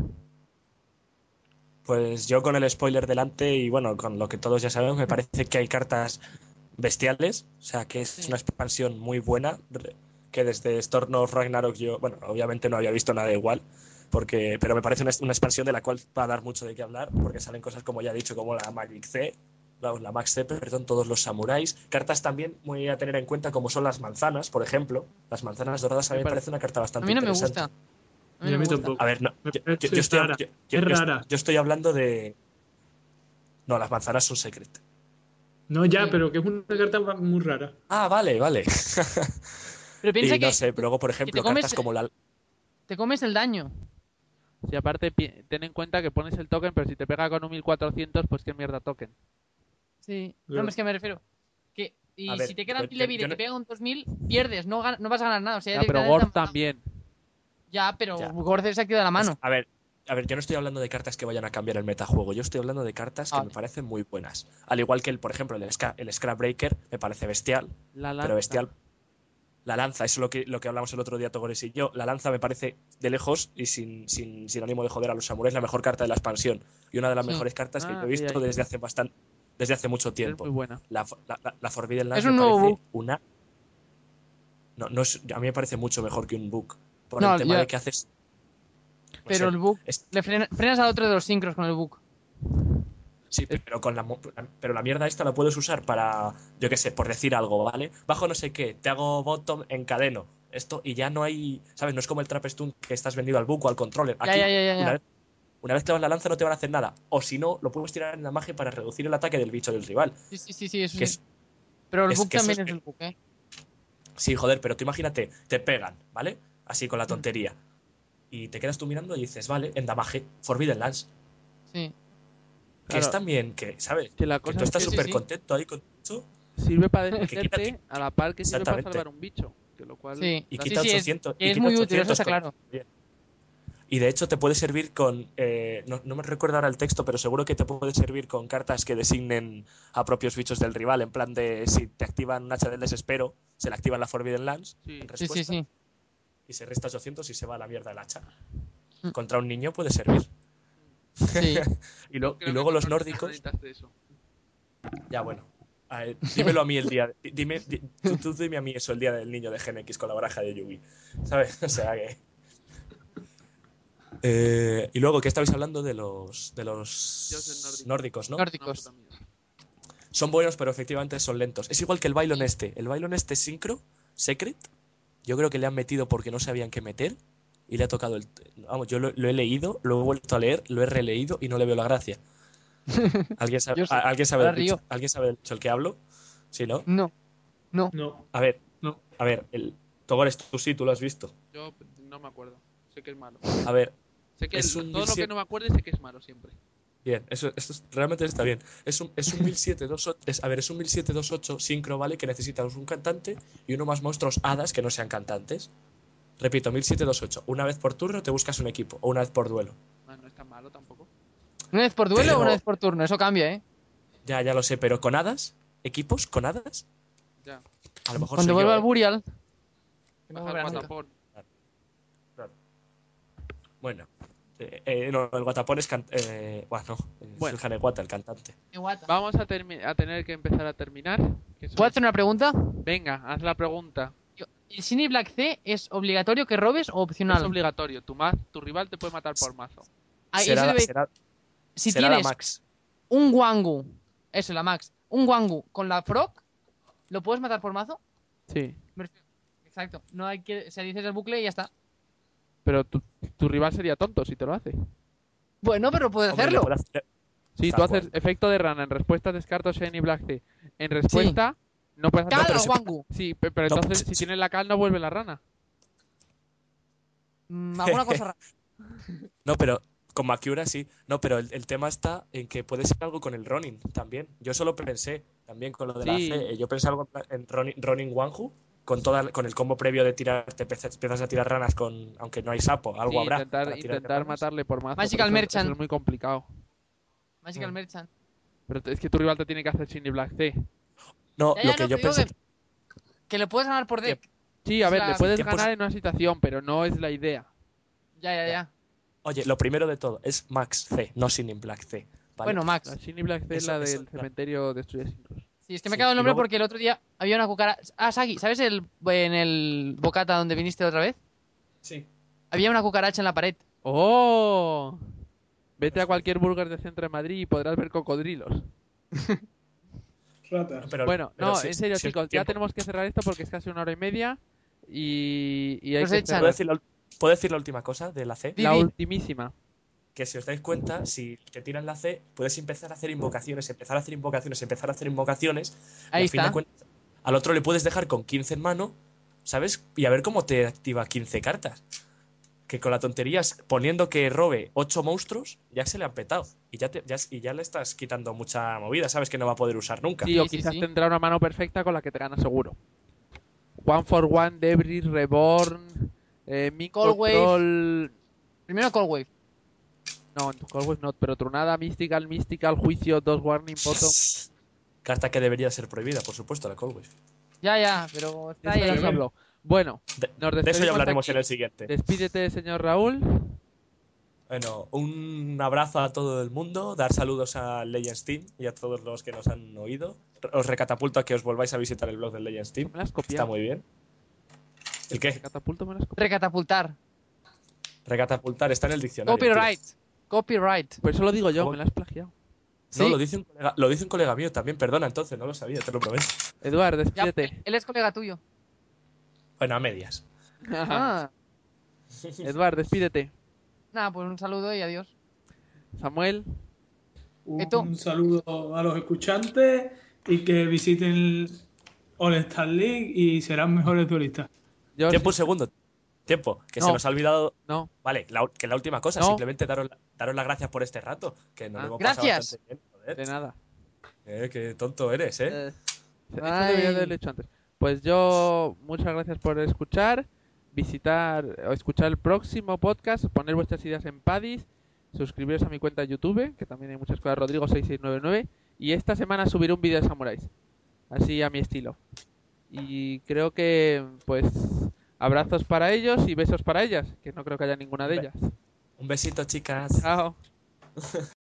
Pues yo con el spoiler delante y bueno, con lo que todos ya sabemos, me parece que hay cartas bestiales, o sea que es Sí. una expansión muy buena, que desde Storm of Ragnarok yo, bueno, obviamente no había visto nada igual, pero me parece una expansión de la cual va a dar mucho de qué hablar, porque salen cosas como ya he dicho, como la Magic C, la Max C, perdón, todos los samuráis, cartas también muy a tener en cuenta como son las manzanas, por ejemplo, las manzanas doradas a mí me parece una carta A bastante mí no me interesante. gusta. A mí Y no a me mí gusta. tampoco. A ver, no, Me yo parece rara. Es rara. yo estoy hablando de... No, las manzanas son secret. No, ya, Sí. pero que es una carta muy rara. Ah, vale, vale. Pero piensa Y no sé, que, pero luego, por que ejemplo, cartas como la... te comes el daño. Si aparte ten en cuenta que pones el token, pero si te pega con un 1400, pues qué mierda token. Sí. Claro. No, es que me refiero. A Y ver, si te quedan yo, yo- Pilevir yo y te no- pega un 2000, pierdes, no vas a ganar nada. O sea, Ya, pero directamente Gorz están matados. también. Ya, pero ya. Gorz se activa de la O sea, mano. a ver, A ver, yo no estoy hablando de cartas que vayan a cambiar el metajuego. Yo estoy hablando de cartas que Vale. me parecen muy buenas. Al igual que, por ejemplo, el Scrapbreaker me parece bestial. La Pero lanza. bestial. La lanza, eso es lo que hablamos el otro día, Togores y yo. La lanza me parece de lejos y sin ánimo de joder a los samuráis la mejor carta de la expansión. Y una de las Sí. mejores cartas que yo he ahí, visto ahí. desde hace mucho Es tiempo. muy buena. La Forbidden Lands Es me un nuevo parece book. una. No es, a mí me parece mucho mejor que un book. Por No, el tema ya. de que haces. No Pero sé, el book. es- Le frenas al otro de los sincros con el book. Sí, pero la mierda esta la puedes usar para, yo qué sé, por decir algo, ¿vale? Bajo no sé qué, te hago bottom, encadeno. Esto, y ya no hay, ¿sabes? No es como el Trapestun que estás vendido al buco, al controller. Ya, Aquí, ya. una vez clavas la lanza no te van a hacer nada. O si no, lo puedes tirar en la magia para reducir el ataque del bicho del rival. Sí, eso Que sí. es, Pero el es book que eso también es- es el book, ¿eh? Sí, joder, pero tú imagínate, te pegan, ¿vale? Así con la Mm. tontería. Y te quedas tú mirando y dices, vale, en damage, Forbidden Lands. Sí. Que es Claro, también, que, ¿sabes? que la Que cosa tú es estás que súper sí. contento ahí con eso. sirve para Que quita, defenderte a la par que sirve para exactamente. salvar un bicho. Que lo cual Sí. Y da quita Sí, 800. que Y es quita muy útil, eso 800 está con- claro. Bien. Y de hecho te puede servir con. No me recuerdo ahora el texto, pero seguro que te puede servir con cartas que designen a propios bichos del rival. En plan de si te activan un hacha del desespero, se le activan la Forbidden Lands Sí. en Sí. respuesta. Sí. Y se resta 800 y se va a la mierda el hacha. Mm. Contra un niño puede servir. Sí. y, Yo y creo luego que los con Nordic nórdicos. necesitas de eso. Ya bueno. A ver, dímelo a mí el día. Tú dime a mí eso el día del niño de Gen X con la baraja de Yugi. ¿Sabes? O sea que. Y luego, ¿qué estabais hablando de los Dioses nórdicos. nórdicos, no? Una Nórdicos. puta mierda. Son buenos, pero efectivamente son lentos. Es igual que el Bylon Sí. este. El Bylon este Synchro, Secret, yo creo que le han metido porque no sabían qué meter y le ha tocado el... Vamos, yo lo he leído, lo he vuelto a leer, lo he releído y no le veo la gracia. Yo sí. ¿Alguien sabe Ahora del bicho? río. ¿Alguien sabe del bicho el que hablo? ¿Sí, no? No. No, A ver, no. el Togores, tú sí, tú lo has visto. Yo no me acuerdo. Sé que es malo. A ver, Sé que es un todo lo que 1700... no me acuerde sé que es malo siempre. Bien, realmente está bien. Es un 1728, es un 1728 sincro, ¿vale? Que necesitas un cantante y uno más monstruos hadas que no sean cantantes. Repito, 1728. Una vez por turno te buscas un equipo, o una vez por duelo. Ah, no es tan malo tampoco. ¿Una vez por duelo o una Pero, vez por turno? Eso cambia, ¿eh? ya lo sé, pero con hadas, equipos con hadas, Ya. a lo mejor Cuando soy vuelva yo, al ¿eh? Burial. Que no Baja el volverá nunca. guatapón. Claro. Bueno, no, el guatapón es bueno, es Bueno. el Hanewata, el cantante. Qué guata. Vamos a tener que empezar a terminar. Que ¿Puedo hacer una pregunta? Venga, haz la pregunta. ¿El Shiny Black C es obligatorio que robes o Es opcional? obligatorio. Tu rival te puede matar por mazo. Ah, Será, eso la- debe- será, Si será la tienes Max. un Wangu, eso, la Max, un Wangu con la Frog, ¿lo puedes matar por mazo? Sí. Me refiero- Exacto. No hay que. Se dices el bucle y ya está. Pero tu rival sería tonto si te lo hace. Bueno, pero puedes Hombre, le hacerlo. puede hacer- Sí, tú Tal haces cual. efecto de rana. En respuesta descarto Shiny Black C. En respuesta no puedes hacer... Cal pero al si- Wangu. Sí, pero No, entonces si tienes la cal no vuelve la rana. Alguna cosa rara. No, pero con Makiura sí. No, pero el tema está en que puede ser algo con el Ronin también. Yo solo pensé también con lo de la Sí. C. Yo pensé algo en Ronin Wanju, con el combo previo de tirar, te empiezas a tirar ranas aunque no hay sapo, algo Sí, habrá para tirar intentar ranas. matarle por mazo. Magical pero eso Merchant. es muy complicado. Magical Merchant. Pero es que tu rival te tiene que hacer Shiny Black C. No, Ya, lo ya, que no, yo pero digo pensé. que le puedes ganar por deck. Sí, a Es ver, la le puedes tiempos- ganar en una situación, pero no es la idea. Ya. Oye, lo primero de todo es Max C, no Sin Black C. ¿Vale? Bueno, La Max. Shiny Black C es Eso- la eso, del claro. cementerio Destruye Sincros. Sí, es que me ha Sí, quedado el y nombre luego- porque el otro día había una cucaracha. Ah, Sagi, ¿sabes en el bocata donde viniste otra vez? Sí. Había una cucaracha en la pared. ¡Oh! Vete a Eso cualquier burger de centro de Madrid y podrás ver cocodrilos. Ratas. Bueno, no, si- en serio, si es chicos, ya tiempo. tenemos que cerrar esto porque es casi 1 hora y media y hay Nos que echan. ¿Puedo cerrar. decir la última cosa de la C? Di, La di. ultimísima. Que si os dais cuenta, si te tiran la C, puedes empezar a hacer invocaciones, empezar a hacer invocaciones, empezar a hacer invocaciones. Y Ahí a fin de está. cuentas, al otro le puedes dejar con 15 en mano, ¿sabes? Y a ver cómo te activa 15 cartas. Que con la tontería, poniendo que robe 8 monstruos, ya se le han petado. Y ya le estás quitando mucha movida, ¿sabes? Que no va a poder usar nunca. Sí, o Sí, quizás sí. tendrá una mano perfecta con la que te gana seguro. One for One, Debris, Reborn, Min Cold Wave. Control. Primero Cold Wave. No, en tu Call Wave no, pero Tronada, Mystical, Juicio, 2 Warning, Bottom. Carta que debería ser prohibida, por supuesto, la Cold Wave. Ya, pero está ahí. Eso ya se habló. Bueno, nos De eso despedimos ya hablaremos aquí. en el siguiente. Despídete, señor Raúl. Bueno, un abrazo a todo el mundo, dar saludos a Legends Team y a todos los que nos han oído. Os recatapulto a que os volváis a visitar el blog del Legends Team. Me lo has Está copiado. muy bien. ¿El qué? Catapulto me lo has copiado. Recatapultar. Recatapultar está en el diccionario. Copyright. Copyright. Pues eso lo digo yo, ¿Cómo? me lo has plagiado. No, Sí. lo dice un colega mío también, perdona, entonces, no lo sabía, te lo prometo. Eduard, Ya, despídete. él es colega tuyo. Bueno, a medias. Ah. Eduard, despídete. Nada, pues un saludo y adiós. Samuel, Esto. Un saludo a los escuchantes y que visiten All Star League y serán mejores duelistas. George. Tiempo, un segundo. Tiempo, que No. se nos ha olvidado. No, Vale, que la última cosa, No. simplemente daros las gracias por este rato, que nos Ah. lo hemos pasado Gracias. bastante bien. Joder. de nada. Qué tonto eres, ¿eh? Eso Ay. debería haberlo hecho antes. Pues yo, muchas gracias por escuchar, visitar o escuchar el próximo podcast, poner vuestras ideas en Padis, suscribiros a mi cuenta de YouTube, que también hay muchas cosas, Rodrigo6699, y esta semana subiré un vídeo de samuráis, así a mi estilo. Y creo que, pues, abrazos para ellos y besos para ellas, que no creo que haya ninguna de ellas. Un besito, chicas. Chao.